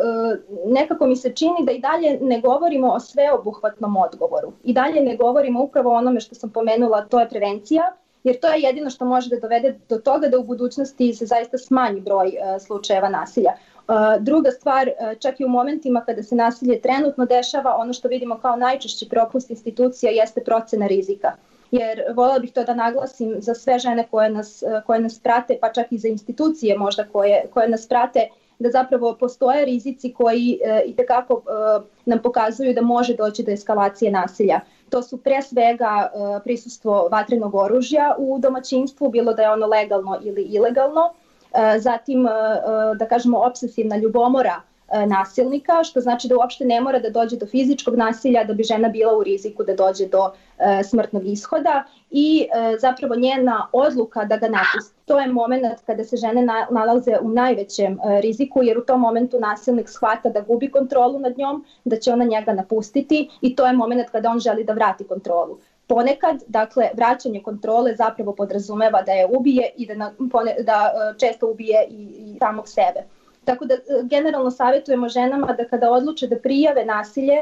nekako mi se čini da i dalje ne govorimo o sveobuhvatnom odgovoru. I dalje ne govorimo upravo o onome što sam pomenula, to je prevencija, jer to je jedino što može da dovede do toga da u budućnosti se zaista smanji broj slučajeva nasilja. Druga stvar, čak i u momentima kada se nasilje trenutno dešava, ono što vidimo kao najčešći propust institucija jeste procena rizika. Jer voljela bih to da naglasim za sve žene koje nas, koje nas prate, pa čak i za institucije možda koje, koje nas prate, da zapravo postoje rizici koji e, itekako e, nam pokazuju da može doći do eskalacije nasilja. To su pre svega e, prisustvo vatrenog oružja u domaćinstvu, bilo da je ono legalno ili ilegalno, e, zatim e, da kažemo obsesivna ljubomora e, nasilnika, što znači da uopšte ne mora da dođe do fizičkog nasilja da bi žena bila u riziku da dođe do e, smrtnog ishoda i e, zapravo njena odluka da ga napusti. To je moment kada se žene nalaze u najvećem riziku, jer u tom momentu nasilnik shvata da gubi kontrolu nad njom, da će ona njega napustiti i to je moment kada on želi da vrati kontrolu. Ponekad, dakle, vraćanje kontrole zapravo podrazumeva da je ubije i da, na, da često ubije i, i samog sebe. Tako da generalno savjetujemo ženama da kada odluče da prijave nasilje,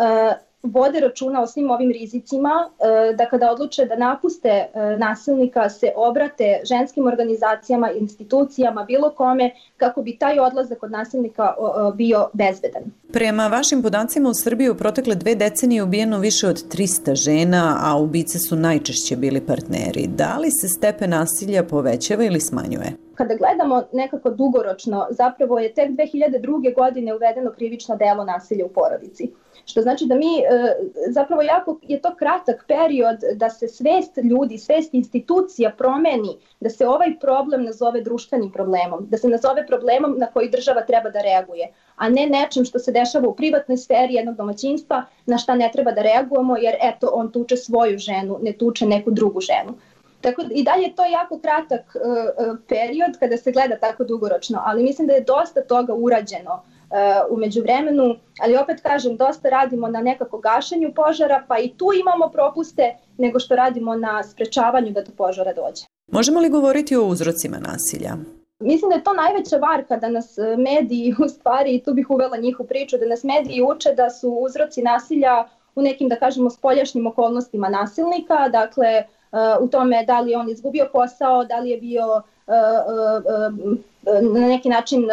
vode računa o svim ovim rizicima, da kada odluče da napuste nasilnika se obrate ženskim organizacijama, institucijama, bilo kome, kako bi taj odlazak od nasilnika bio bezbedan. Prema vašim podacima u Srbiji u protekle dve decenije ubijeno više od trista žena, a ubice su najčešće bili partneri. Da li se stepen nasilja povećava ili smanjuje? Kada gledamo nekako dugoročno, zapravo je tek dve hiljade druge. godine uvedeno krivično delo nasilja u porodici. Što znači da mi, zapravo jako je to kratak period da se svest ljudi, svest institucija promeni, da se ovaj problem nazove društvenim problemom, da se nazove problemom na koji država treba da reaguje, a ne nečim što se dešava u privatnoj sferi jednog domaćinstva na šta ne treba da reagujemo jer eto on tuče svoju ženu, ne tuče neku drugu ženu. Tako i dalje je to jako kratak uh, period kada se gleda tako dugoročno, ali mislim da je dosta toga urađeno uh, u međuvremenu, ali opet kažem, dosta radimo na nekako gašenju požara, pa i tu imamo propuste nego što radimo na sprečavanju da do požara dođe. Možemo li govoriti o uzrocima nasilja? Mislim da je to najveća varka da nas mediji, u stvari, i tu bih uvela njih u priču, da nas mediji uče da su uzroci nasilja u nekim, da kažemo, spoljašnjim okolnostima nasilnika, dakle, u tome da li je on izgubio posao, da li je bio na neki način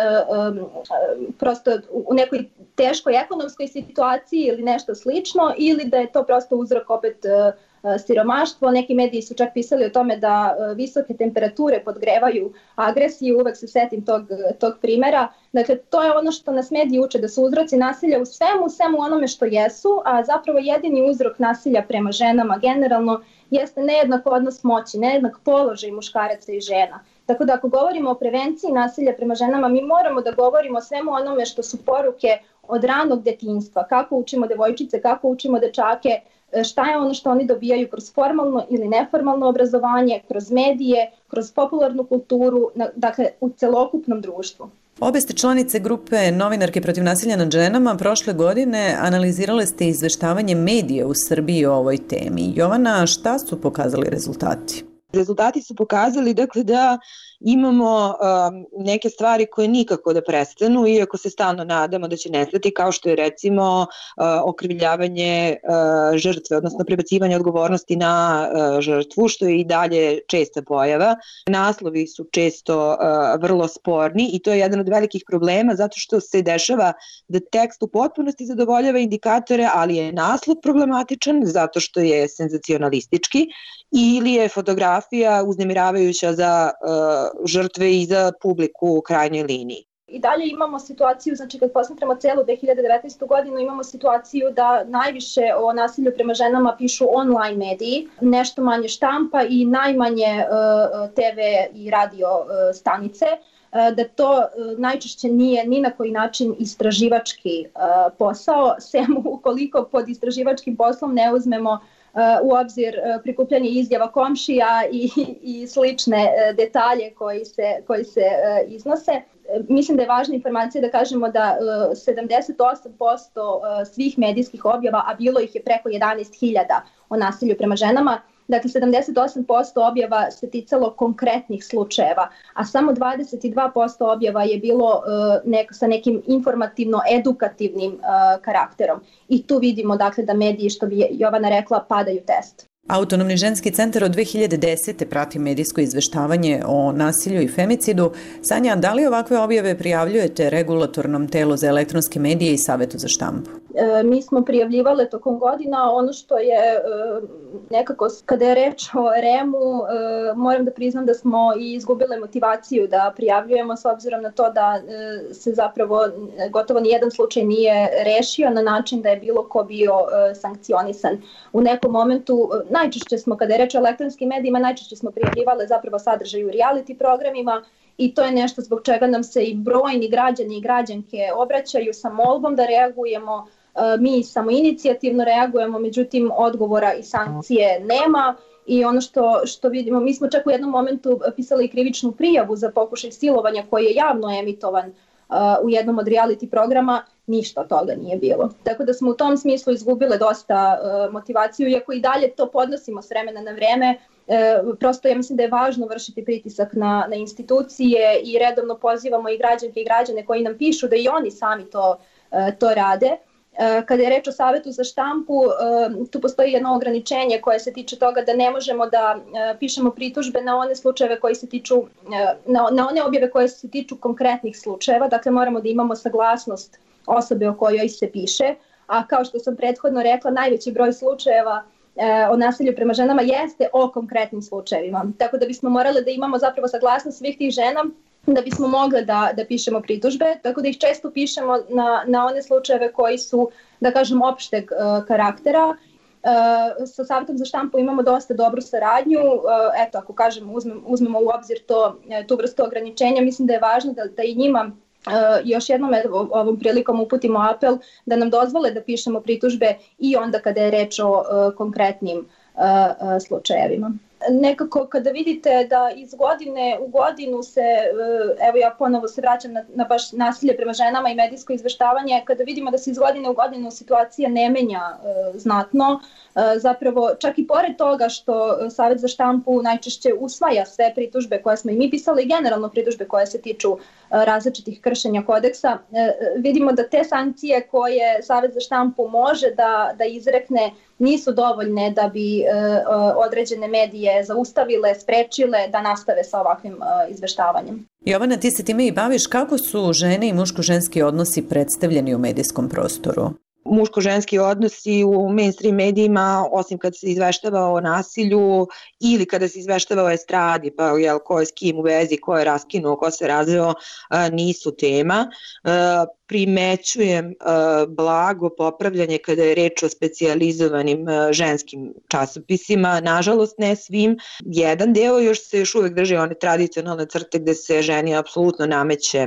prosto u nekoj teškoj ekonomskoj situaciji ili nešto slično, ili da je to prosto uzrok opet siromaštvo. Neki mediji su čak pisali o tome da visoke temperature podgrevaju agresiju, uvek se setim tog, tog primera. Dakle, to je ono što nas mediji uče, da su uzroci nasilja u svemu, svemu onome što jesu, a zapravo jedini uzrok nasilja prema ženama generalno jeste nejednak odnos moći, nejednak položaj muškaraca i žena. Tako da ako govorimo o prevenciji nasilja prema ženama, mi moramo da govorimo o svemu onome što su poruke od ranog detinjstva, kako učimo devojčice, kako učimo dečake, šta je ono što oni dobijaju kroz formalno ili neformalno obrazovanje, kroz medije, kroz popularnu kulturu, dakle u celokupnom društvu. Obe ste članice grupe Novinarke protiv nasilja nad ženama. Prošle godine analizirale ste izveštavanje medija u Srbiji o ovoj temi. Jovana, šta su pokazali rezultati? Rezultati su pokazali dakle, da imamo um, neke stvari koje nikako da prestanu, iako se stalno nadamo da će nestati, kao što je recimo uh, okrivljavanje uh, žrtve, odnosno prebacivanje odgovornosti na uh, žrtvu, što je i dalje česta pojava. Naslovi su često uh, vrlo sporni i to je jedan od velikih problema zato što se dešava da tekst u potpunosti zadovoljava indikatore, ali je naslov problematičan zato što je senzacionalistički ili je fotografija uznemiravajuća za uh, žrtve i za publiku u krajnjoj liniji. I dalje imamo situaciju, znači kad posmatramo celu dve hiljade devetnaestu. godinu, imamo situaciju da najviše o nasilju prema ženama pišu online mediji, nešto manje štampa i najmanje uh, te ve i radio uh, stanice, uh, da to uh, najčešće nije ni na koji način istraživački uh, posao, sem ukoliko pod istraživačkim poslom ne uzmemo u obzir prikupljanje izjava komšija i, i slične detalje koji se, koji se iznose. Mislim da je važna informacija da kažemo da sedamdeset osam posto svih medijskih objava, a bilo ih je preko jedanaest hiljada o nasilju prema ženama, Dakle, sedamdeset osam posto objava se ticalo konkretnih slučajeva, a samo dvadeset dva posto objava je bilo uh, nek, sa nekim informativno-edukativnim uh, karakterom. I tu vidimo dakle, da mediji, što bi Jovana rekla, padaju test. Autonomni ženski centar od dve hiljade desete. prati medijsko izveštavanje o nasilju i femicidu. Sanja, da li ovakve objave prijavljujete regulatornom telu za elektronske medije i Savetu za štampu? E, mi smo prijavljivale tokom godina. Ono što je e, nekako, kada je reč o R E M-u, e, moram da priznam da smo i izgubile motivaciju da prijavljujemo, s obzirom na to da e, se zapravo gotovo nijedan slučaj nije rešio na način da je bilo ko bio e, sankcionisan. U nekom momentu, najčešće smo, kada je reč o elektronskim medijima, najčešće smo prijavljivale zapravo sadržaj u reality programima i to je nešto zbog čega nam se i brojni građani i građanke obraćaju sa molbom da reagujemo. Mi samo inicijativno reagujemo, međutim odgovora i sankcije nema i ono što, što vidimo, mi smo čak u jednom momentu pisali krivičnu prijavu za pokušaj silovanja koji je javno emitovan u jednom od reality programa, ništa od toga nije bilo. Tako da smo u tom smislu izgubile dosta uh, motivaciju, iako i dalje to podnosimo s vremena na vreme. Uh, prosto ja mislim da je važno vršiti pritisak na, na institucije i redovno pozivamo i građanke i građane koji nam pišu da i oni sami to, uh, to rade. Uh, kada je reč o Savetu za štampu, uh, tu postoji jedno ograničenje koje se tiče toga da ne možemo da uh, pišemo pritužbe na one slučajeve koji se tiču, uh, na, na one objave koje se tiču konkretnih slučajeva, dakle moramo da imamo saglasnost osobe o kojoj se piše, a kao što sam prethodno rekla, najveći broj slučajeva e, o nasilju prema ženama jeste o konkretnim slučajevima. Tako da bismo morali da imamo zapravo saglasnost svih tih žena da bismo mogli da, da pišemo pritužbe, tako da ih često pišemo na, na one slučajeve koji su, da kažem, opšteg e, karaktera. E, sa Savetom za štampu imamo dosta dobru saradnju, e, eto, ako kažem, uzmem, uzmemo u obzir to, tu vrstu ograničenja, mislim da je važno da, da i njima Uh, još jednom ovom prilikom uputimo apel da nam dozvole da pišemo pritužbe i onda kada je reč o uh, konkretnim uh, uh, slučajevima. Nekako kada vidite da iz godine u godinu se, uh, evo ja ponovo se vraćam na, na baš nasilje prema ženama i medijsko izveštavanje, kada vidimo da se iz godine u godinu situacija ne menja uh, znatno, uh, zapravo čak i pored toga što Savet za štampu najčešće usvaja sve pritužbe koje smo i mi pisali i generalno pritužbe koje se tiču različitih kršenja kodeksa, vidimo da te sankcije koje Savet za štampu može da, da izrekne nisu dovoljne da bi određene medije zaustavile, sprečile da nastave sa ovakvim izveštavanjem. Jovana, ti se time i baviš. Kako su žene i muško-ženski odnosi predstavljeni u medijskom prostoru? Muško-ženski odnosi u mainstream medijima, osim kad se izveštava o nasilju ili kada se izveštava o estradi, pa jel, ko je s kim u vezi, ko je raskinuo, ko se razveo, nisu tema. Primećujem blago popravljanje kada je reč o specijalizovanim ženskim časopisima, nažalost ne svim. Jedan deo još se još uvek drži one tradicionalne crte gde se ženi apsolutno nameće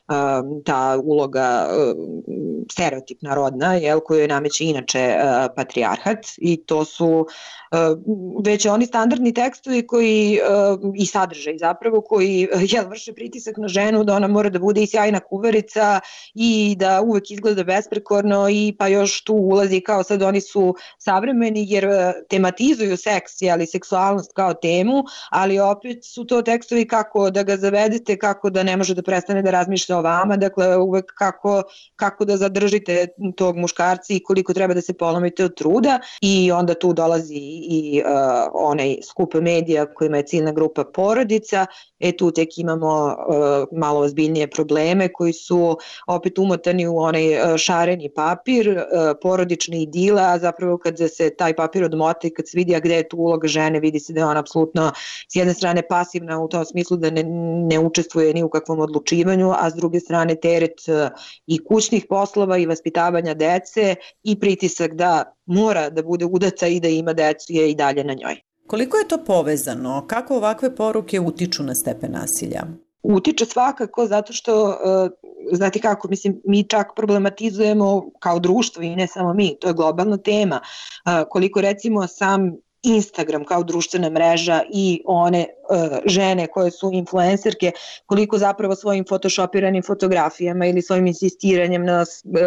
ta uloga stereotipna rodna, jel, koju je nameće inače patrijarhat, i to su već oni standardni tekstovi koji i sadržaj zapravo koji jel, vrše pritisak na ženu da ona mora da bude i sjajna kuvarica i da uvek izgleda besprekorno, i pa još tu ulazi kao sad oni su savremeni jer tematizuju seks, jel, i seksualnost kao temu, ali opet su to tekstovi kako da ga zavedete, kako da ne može da prestane da razmišlja o vama, dakle uvek kako, kako da zadržite tog muškarca i koliko treba da se polomite od truda, i onda tu dolazi i uh, onaj skup medija kojima je ciljna grupa porodica, e tu tek imamo uh, malo ozbiljnije probleme koji su opet umotani u onaj uh, šareni papir, uh, porodične idile, a zapravo kad se taj papir odmota i kad se vidi a gde je tu uloga žene, vidi se da je ona apsolutno s jedne strane pasivna u tom smislu da ne, ne učestvuje ni u kakvom odlučivanju, a s druge strane teret uh, i kućnih poslova i vaspitavanja dece i pritisak da mora da bude udaca i da ima decu je i dalje na njoj. Koliko je to povezano? Kako ovakve poruke utiču na stepen nasilja? Utiče svakako zato što, znate kako, mislim, mi čak problematizujemo kao društvo i ne samo mi, to je globalna tema. Koliko recimo sam Instagram kao društvena mreža i one žene koje su influencerke, koliko zapravo svojim photoshopiranim fotografijama ili svojim insistiranjem na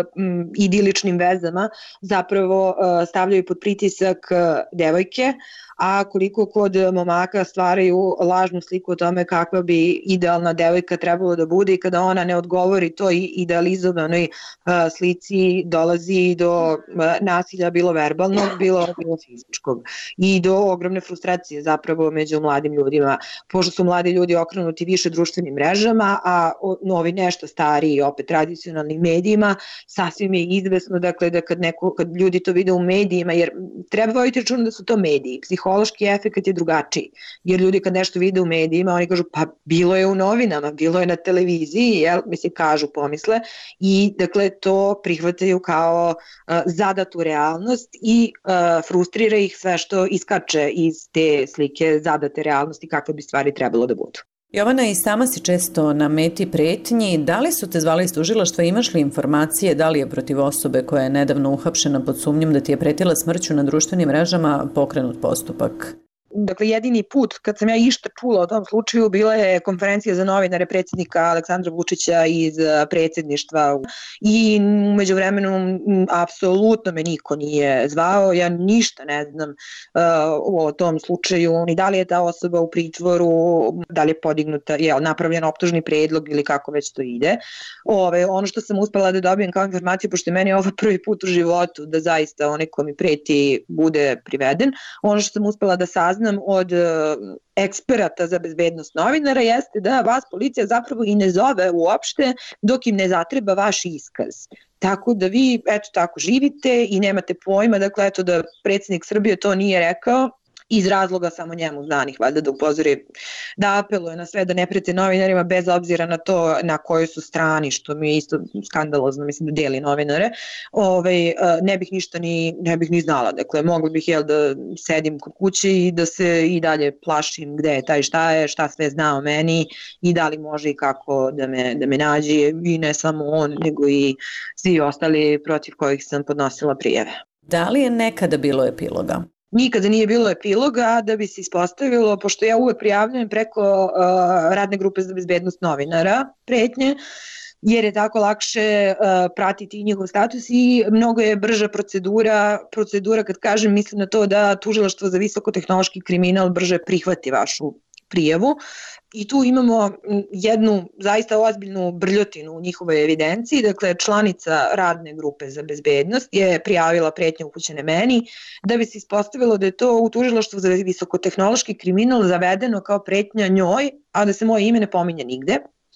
idiličnim vezama zapravo stavljaju pod pritisak devojke, a koliko kod momaka stvaraju lažnu sliku o tome kakva bi idealna devojka trebalo da bude i kada ona ne odgovori toj idealizovanoj slici dolazi do nasilja bilo verbalnog, bilo, bilo fizičkog i do ogromne frustracije zapravo među mladim ljudima. Pošto su mladi ljudi okrenuti više društvenim mrežama, a novi nešto stariji opet tradicionalnim medijima, sasvim je izvesno dakle, da kad, neko, kad ljudi to vide u medijima, jer treba voditi računa da su to mediji, psihološki efekt je drugačiji, jer ljudi kad nešto vide u medijima, oni kažu pa bilo je u novinama, bilo je na televiziji, jel, mislim kažu, pomisle i dakle to prihvataju kao uh, zadatu realnost i uh, frustrira ih sve što iskače iz te slike zadate realnosti kakve bi stvari trebalo da budu. Jovana, i sama si često na meti pretnji. Da li su te zvali iz tužilaštva, imaš li informacije da li je protiv osobe koja je nedavno uhapšena pod sumnjom da ti je pretila smrću na društvenim mrežama pokrenut postupak? Dakle, jedini put kad sam ja išta čula o tom slučaju bila je konferencija za novinare predsjednika Aleksandra Vučića iz predsjedništva i umeđu vremenu apsolutno me niko nije zvao, ja ništa ne znam uh, o tom slučaju, ni da li je ta osoba u pritvoru, da li je podignuta, je napravljen optužni predlog ili kako već to ide. Ove, ono što sam uspela da dobijem kao informaciju, pošto je meni ovo prvi put u životu da zaista onaj ko mi preti bude priveden, ono što sam uspela da saznam od eksperata za bezbednost novinara jeste da vas policija zapravo i ne zove uopšte dok im ne zatreba vaš iskaz. Tako da vi eto tako živite i nemate pojma, dakle eto da predsjednik Srbije to nije rekao iz razloga samo njemu znanih, valjda da upozori, da apeluje na sve da ne prete novinarima bez obzira na to na kojoj su strani, što mi je isto skandalozno, mislim da deli novinare. Ove, ne bih ništa ni, ne bih ni znala, dakle mogla bih jel da sedim kod kuće i da se i dalje plašim gde je taj šta je, šta sve zna o meni i da li može i kako da me, da me nađe i ne samo on, nego i svi ostali protiv kojih sam podnosila prijeve. Da li je nekada bilo epiloga? Nikada nije bilo epiloga da bi se ispostavilo, pošto ja uvek prijavljujem preko uh, radne grupe za bezbednost novinara pretnje, jer je tako lakše uh, pratiti njihov status i mnogo je brža procedura, procedura kad kažem mislim na to da tužilaštvo za visokotehnološki kriminal brže prihvati vašu prijavu. I tu imamo jednu zaista ozbiljnu brljotinu u njihovoj evidenciji, dakle članica radne grupe za bezbednost je prijavila pretnje upućene meni da bi se ispostavilo da je to u tužilaštvu za visokotehnološki kriminal zavedeno kao pretnja njoj, a da se moje ime ne pominje nigde.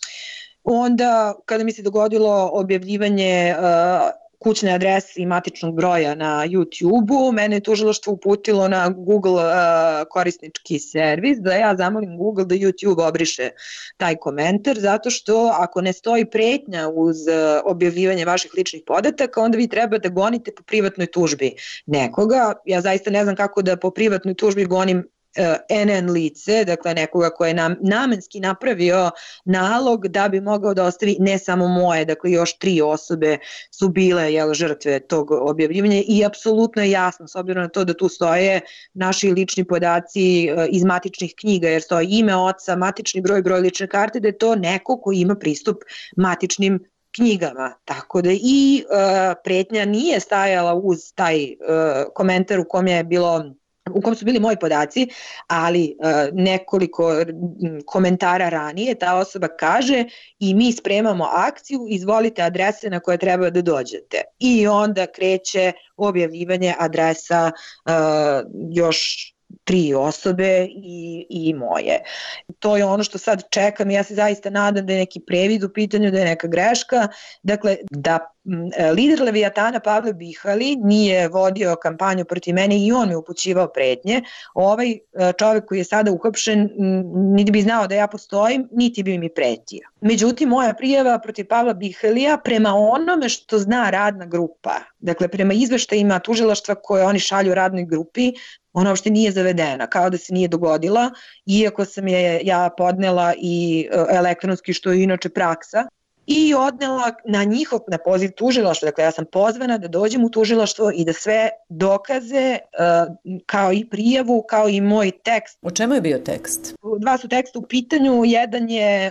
Onda kada mi se dogodilo objavljivanje uh, kućne adrese i matičnog broja na YouTube-u, mene je tužilaštvo uputilo na Google uh, korisnički servis da ja zamolim Google da YouTube obriše taj komentar, zato što ako ne stoji pretnja uz uh, objavljivanje vaših ličnih podataka, onda vi treba da gonite po privatnoj tužbi nekoga. Ja zaista ne znam kako da po privatnoj tužbi gonim en en lice, dakle nekoga ko je nam, namenski napravio nalog da bi mogao da ostavi ne samo moje, dakle još tri osobe su bile jel, žrtve tog objavljivanja i apsolutno je jasno, s obzirom na to da tu stoje naši lični podaci iz matičnih knjiga, jer stoji ime oca, matični broj, broj lične karte, da je to neko ko ima pristup matičnim knjigama. Tako da i uh, pretnja nije stajala uz taj uh, komentar u kom je bilo u kom su bili moji podaci, ali uh, nekoliko komentara ranije ta osoba kaže i mi spremamo akciju, izvolite adrese na koje treba da dođete. I onda kreće objavljivanje adresa uh, još tri osobe i, i moje. To je ono što sad čekam, ja se zaista nadam da je neki previd u pitanju, da je neka greška, dakle da lider Leviatana Pavle Bihali nije vodio kampanju protiv mene i on mi upućivao pretnje, ovaj čovjek koji je sada uhapšen niti bi znao da ja postojim, niti bi mi pretio. Međutim, moja prijava protiv Pavla Bihalija prema onome što zna radna grupa, dakle prema izveštajima tužilaštva koje oni šalju radnoj grupi, ona uopšte nije zavedena, kao da se nije dogodila, iako sam je ja podnela i elektronski, što je inače praksa. i odnela na njihov, na poziv tužilaštva, dakle ja sam pozvana da dođem u tužilaštvo i da sve dokaze, kao i prijavu, kao i moj tekst. O čemu je bio tekst? Dva su teksta u pitanju, jedan je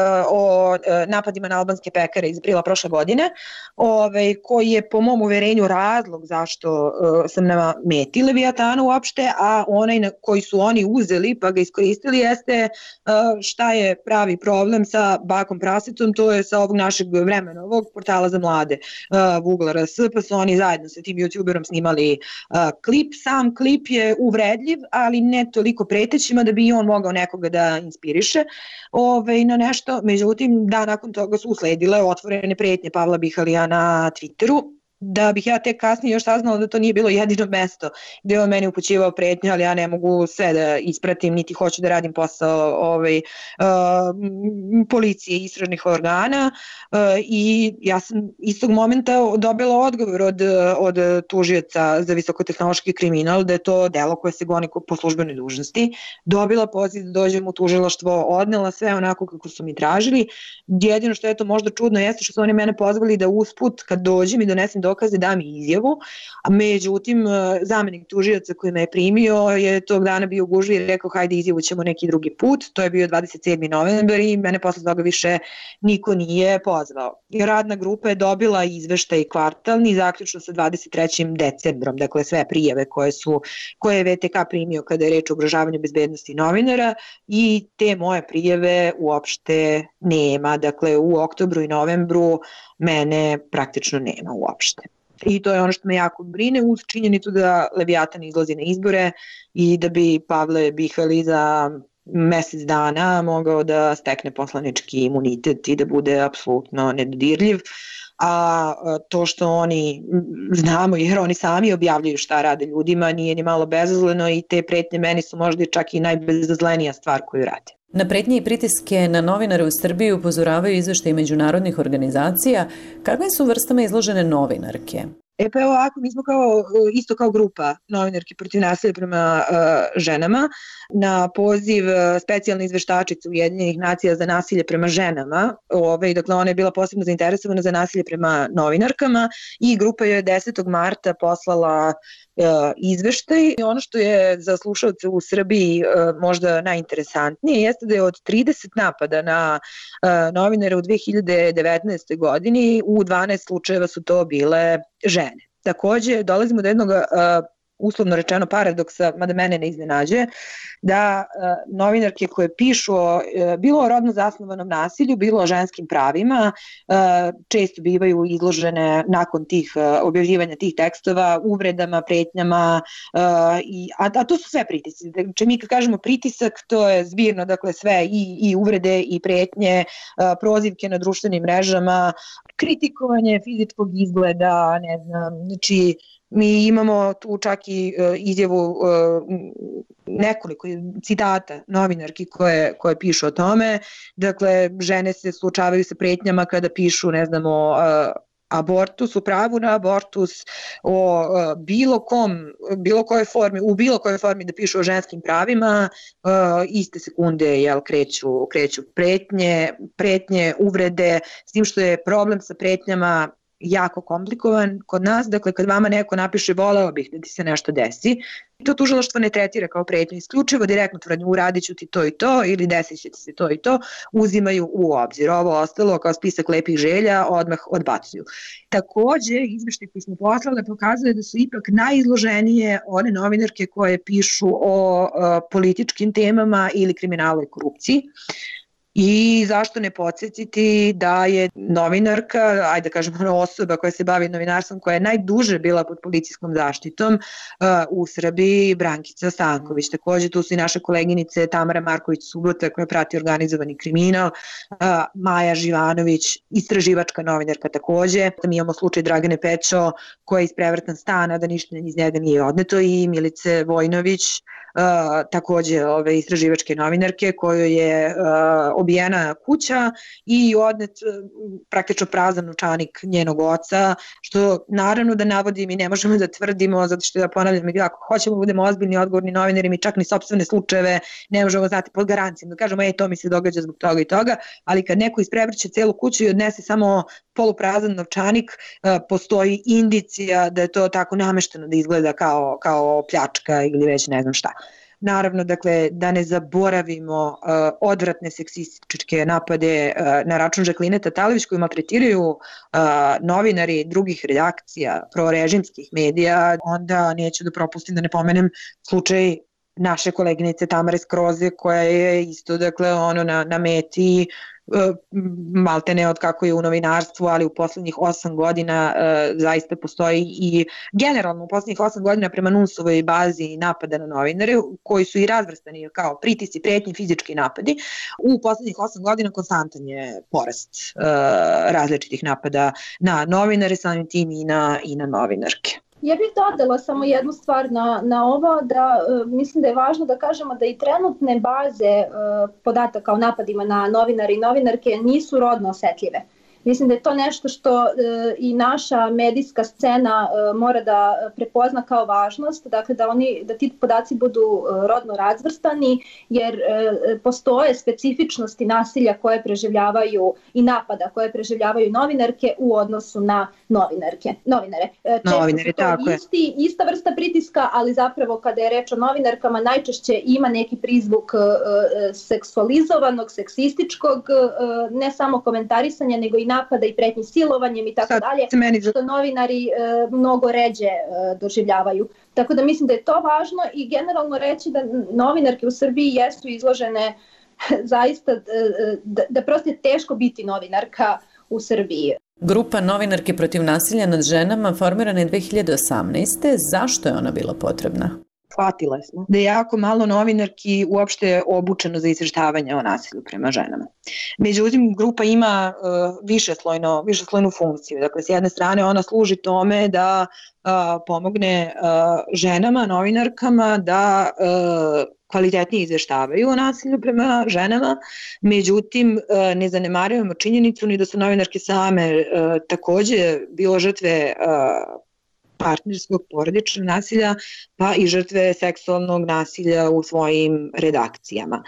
o napadima na albanske pekare iz aprila prošle godine, ovaj, koji je po mom uverenju razlog zašto sam na meti Leviatana uopšte, a onaj na koji su oni uzeli pa ga iskoristili jeste šta je pravi problem sa Bakom Prasetom, to je sa ovog našeg Vremenovog portala za mlade Vugla R S, pa su oni zajedno sa tim youtuberom snimali klip. Sam klip je uvredljiv, ali ne toliko pretećima da bi i on mogao nekoga da inspiriše ove, na nešto. Međutim, da, nakon toga su usledile otvorene pretnje Pavla Bihalija na Twitteru, da bih ja tek kasnije još saznala da to nije bilo jedino mesto gde je on meni upućivao pretnje, ali ja ne mogu sve da ispratim, niti hoću da radim posao ovaj, uh, policije i istražnih organa uh, i ja sam istog momenta dobila odgovor od, od tužioca za visokotehnološki kriminal da je to delo koje se goni po službenoj dužnosti, dobila poziv da dođem u tužilaštvo, odnela sve onako kako su mi tražili. Jedino što je to možda čudno jeste što su oni mene pozvali da usput kad dođem i donesem dokaze dam izjavu, a međutim zamenik tužioca koji me je primio je tog dana bio u gužvi i rekao hajde izjavu ćemo neki drugi put, to je bio dvadeset sedmi novembar i mene posle toga više niko nije pozvao. Radna grupa je dobila izveštaj kvartalni zaključno sa dvadeset trećim decembrom, dakle sve prijave koje su koje je V T K primio kada je reč o ugrožavanju bezbednosti novinara i te moje prijave uopšte nema, dakle u oktobru i novembru mene praktično nema uopšte. I to je ono što me jako brine uz činjenicu da Leviatan izlazi na izbore i da bi Pavle Bihali za mesec dana mogao da stekne poslanički imunitet i da bude apsolutno nedodirljiv. A to što oni znamo jer oni sami objavljuju šta rade ljudima nije ni malo bezazleno i te pretnje meni su možda čak i najbezazlenija stvar koju rade. Na pretnje i pritiske na novinare u Srbiji upozoravaju izveštaji međunarodnih organizacija. Kakvim su vrstama izložene novinarke? E pa evo ovako, mi smo kao, isto kao grupa novinarki protiv nasilja prema uh, ženama na poziv specijalne izveštačice Ujedinjenih nacija za nasilje prema ženama. Ove, dakle, ona je bila posebno zainteresovana za nasilje prema novinarkama i grupa je desetog marta poslala uh, izveštaj. I ono što je za slušalce u Srbiji uh, možda najinteresantnije jeste da je od trideset napada na uh, novinare u dve hiljade devetnaestoj godini u dvanaest slučajeva su to bile žene. Takođe, dolazimo do jednog uh, uslovno rečeno paradoksa, mada mene ne iznenađuje, da uh, novinarke koje pišu o, uh, bilo o rodno zasnovanom nasilju, bilo o ženskim pravima, uh, često bivaju izložene nakon tih uh, objavljivanja tih tekstova, uvredama, pretnjama, uh, i, a, a to su sve pritisci. Znači mi kad kažemo pritisak, to je zbirno, dakle sve i, i uvrede i pretnje, uh, prozivke na društvenim mrežama, kritikovanje fizičkog izgleda, ne znam, znači mi imamo tu čak i uh, izjavu uh, nekoliko citata novinarki koje, koje pišu o tome. Dakle, žene se slučavaju sa pretnjama kada pišu, ne znam, o uh, abortus, u pravu na abortus, o uh, bilo kom, bilo kojoj formi, u bilo kojoj formi da pišu o ženskim pravima, uh, iste sekunde jel, kreću, kreću pretnje, pretnje, uvrede, s tim što je problem sa pretnjama jako komplikovan kod nas, dakle kad vama neko napiše voleo bih da ti se nešto desi, to tužilaštvo ne tretira kao pretnju, isključivo direktno tvrdnju uradit ću ti to i to ili desit će ti se to i to, uzimaju u obzir. Ovo ostalo kao spisak lepih želja odmah odbacuju. Takođe, izveštaj koji smo poslali pokazuje da su ipak najizloženije one novinarke koje pišu o uh, političkim temama ili kriminalu i korupciji. I zašto ne podsjetiti da je novinarka, ajde da kažemo osoba koja se bavi novinarstvom, koja je najduže bila pod policijskom zaštitom uh, u Srbiji, Brankica Stanković. Takođe tu su i naše koleginice Tamara Marković-Subota koja prati organizovani kriminal, uh, Maja Živanović, istraživačka novinarka takođe. Mi imamo slučaj Dragane Pećo koja je isprevrtan stana da ništa iz njega nije odneto i Milice Vojnović takođe ove istraživačke novinarke kojoj je obijena kuća i odnet praktično prazan novčanik njenog oca, što naravno da navodim i ne možemo da tvrdimo, zato što ja ponavljam, ako hoćemo da budemo ozbiljni, odgovorni novinari, mi čak ni sopstvene slučajeve ne možemo znati pod garancijom, da kažemo, ej, to mi se događa zbog toga i toga, ali kad neko isprevrće celu kuću i odnese samo poluprazan novčanik, postoji indicija da je to tako namešteno da izgleda kao, kao pljačka ili već ne znam šta. Naravno, dakle, da ne zaboravimo uh, odvratne seksističke napade uh, na račun Žakline Tatalović koju maltretiraju uh, novinari drugih redakcija prorežimskih medija, onda neću da propustim da ne pomenem slučaj naše koleginice Tamare Skroze koja je isto, dakle, ono na, na meti malte ne od kako je u novinarstvu, ali u poslednjih osam godina e, zaista postoji i generalno u poslednjih osam godina prema NUNS-ovoj bazi napada na novinare koji su i razvrstani kao pritisci, pretnji, fizički napadi. U poslednjih osam godina konstantan je porast e, različitih napada na novinare, samim tim i na, i na novinarke. Ja bih dodala samo jednu stvar na, na ovo, da e, mislim da je važno da kažemo da i trenutne baze e, podataka o napadima na novinare i novinarke nisu rodno osetljive. Mislim da je to nešto što e, i naša medijska scena e, mora da prepozna kao važnost, dakle da, oni, da ti podaci budu e, rodno razvrstani, jer e, postoje specifičnosti nasilja koje preživljavaju i napada koje preživljavaju novinarke u odnosu na novinarke, novinare. E, Novinari, tako je. Isti, ista vrsta pritiska, ali zapravo kada je reč o novinarkama najčešće ima neki prizvuk e, e, seksualizovanog, seksističkog, e, ne samo komentarisanja, nego i napada i pretnji silovanjem i tako dalje, što novinari e, mnogo ređe e, doživljavaju. Tako da mislim da je to važno i generalno reći da novinarke u Srbiji jesu izložene zaista, e, da, da prosto je teško biti novinarka u Srbiji. Grupa Novinarke protiv nasilja nad ženama formirana je dve hiljade osamnaeste. Zašto je ona bila potrebna? Shvatile smo da je jako malo novinarki uopšte obučeno za izveštavanje o nasilju prema ženama. Međutim, grupa ima uh, višeslojno, višeslojnu funkciju. Dakle, s jedne strane ona služi tome da uh, pomogne uh, ženama, novinarkama da uh, kvalitetnije izveštavaju o nasilju prema ženama, međutim ne zanemarujemo činjenicu ni da su novinarke same takođe bilo žrtve partnerskog porodičnog nasilja, pa i žrtve seksualnog nasilja u svojim redakcijama.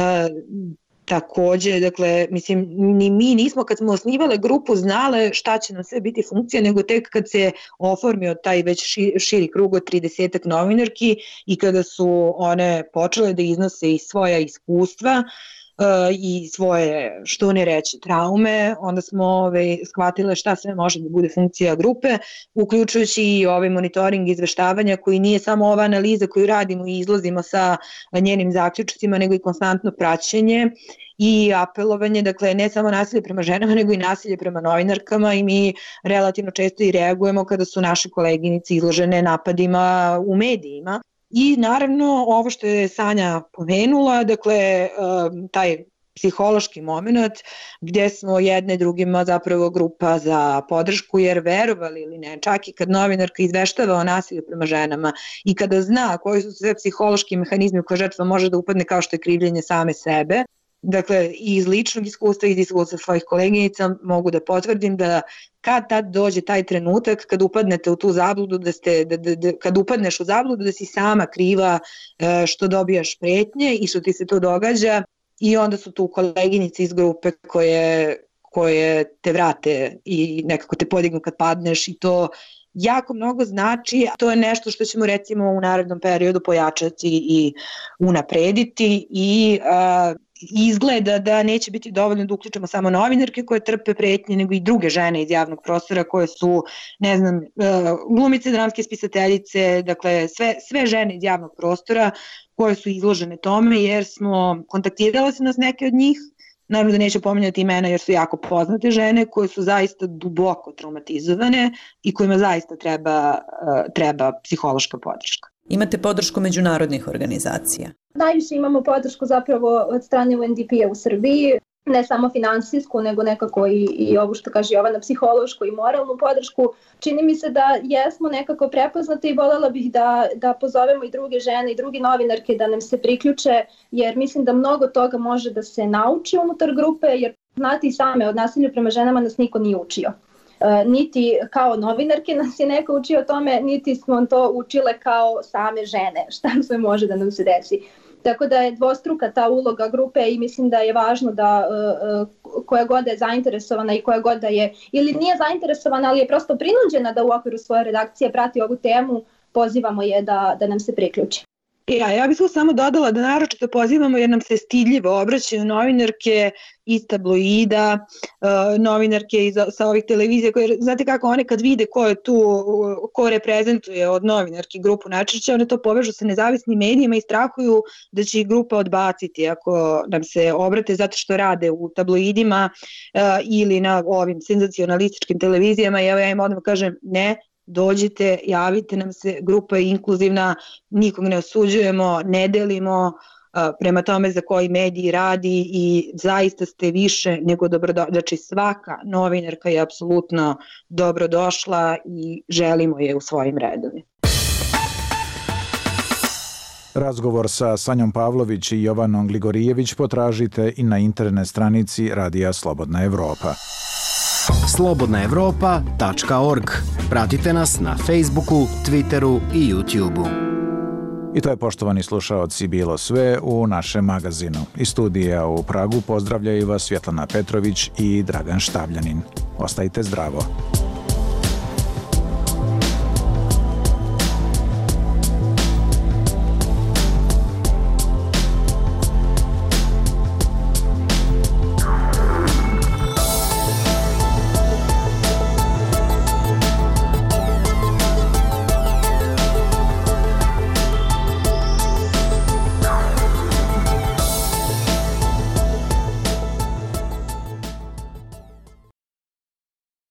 Takođe, dakle, mislim, ni mi nismo kad smo osnivale grupu znale šta će nam sve biti funkcija, nego tek kad se oformio taj već širi krug od tridesetak novinarki i kada su one počele da iznose i svoja iskustva uh, i svoje, što ne reći, traume, onda smo ove, shvatile šta sve može da bude funkcija grupe, uključujući i ovaj monitoring izveštavanja koji nije samo ova analiza koju radimo i izlazimo sa njenim zaključcima, nego i konstantno praćenje i apelovanje, dakle ne samo nasilje prema ženama, nego i nasilje prema novinarkama i mi relativno često i reagujemo kada su naše koleginice izložene napadima u medijima. I naravno ovo što je Sanja pomenula, dakle taj psihološki moment gdje smo jedne drugima zapravo grupa za podršku, jer verovali ili ne, čak i kad novinarka izveštava o nasilju prema ženama i kada zna koji su sve psihološki mehanizmi u koje žrtva može da upadne, kao što je krivljenje same sebe, dakle i iz ličnog iskustva i iz iskustva svojih koleginica mogu da potvrdim da kad tad dođe taj trenutak kad upadnete u tu zabludu, da ste, da, da, da, kad upadneš u zabludu da si sama kriva što dobijaš pretnje i što ti se to događa, i onda su tu koleginice iz grupe koje, koje te vrate i nekako te podignu kad padneš i to jako mnogo znači. To je nešto što ćemo recimo u narednom periodu pojačati i unaprediti i a, izgleda da neće biti dovoljno da uključimo samo novinarke koje trpe pretnje, nego i druge žene iz javnog prostora koje su, ne znam, glumice, dramske spisateljice, dakle sve, sve žene iz javnog prostora koje su izložene tome, jer smo kontaktirale se nas neke od njih, naravno da neću pominjati imena jer su jako poznate žene koje su zaista duboko traumatizovane i kojima zaista treba, treba psihološka podrška. Imate podršku međunarodnih organizacija? Najviše imamo podršku zapravo od strane U N D P-a u Srbiji. ne samo finansijsku, nego nekako i, i ovo što kaže Jovana, psihološku i moralnu podršku. Čini mi se da jesmo nekako prepoznate i voljela bih da, da pozovemo i druge žene i drugi novinarke da nam se priključe, jer mislim da mnogo toga može da se nauči unutar grupe, jer znate i same, od nasilja prema ženama nas niko nije učio. E, niti kao novinarke nas je neko učio o tome, niti smo to učile kao same žene, šta sve može da nam se desi. Tako da je dvostruka ta uloga grupe i mislim da je važno da uh, koja god je zainteresovana i koja god da je, ili nije zainteresovana, ali je prosto prinuđena da u okviru svoje redakcije prati ovu temu, pozivamo je da, da nam se priključi. Ja, ja bih samo dodala da naročito pozivamo jer nam se stidljivo obraćaju novinarke iz tabloida, novinarke iz, sa ovih televizija koje, znate kako, one kad vide ko je tu, ko reprezentuje od novinarki grupu Načića, one to povežu sa nezavisnim medijima i strahuju da će ih grupa odbaciti ako nam se obrate zato što rade u tabloidima ili na ovim senzacionalističkim televizijama. I evo ja im odmah kažem ne, dođite, javite nam se, grupa je inkluzivna, nikog ne osuđujemo, ne delimo prema tome za koji mediji radi i zaista ste više nego dobrodošli. Znači svaka novinarka je apsolutno dobrodošla i želimo je u svojim redovima. Razgovor sa Sanjom Pavlović i Jovanom Gligorijević potražite i na internet stranici Radija Slobodna Evropa. slobodna evropa tačka org. Pratite nas na Facebooku, Twitteru i YouTubeu. I to je, poštovani slušaoci, bilo sve u našem magazinu. Iz studija u Pragu pozdravljaju vas Svjetlana Petrović i Dragan Štavljanin. Ostajte zdravo.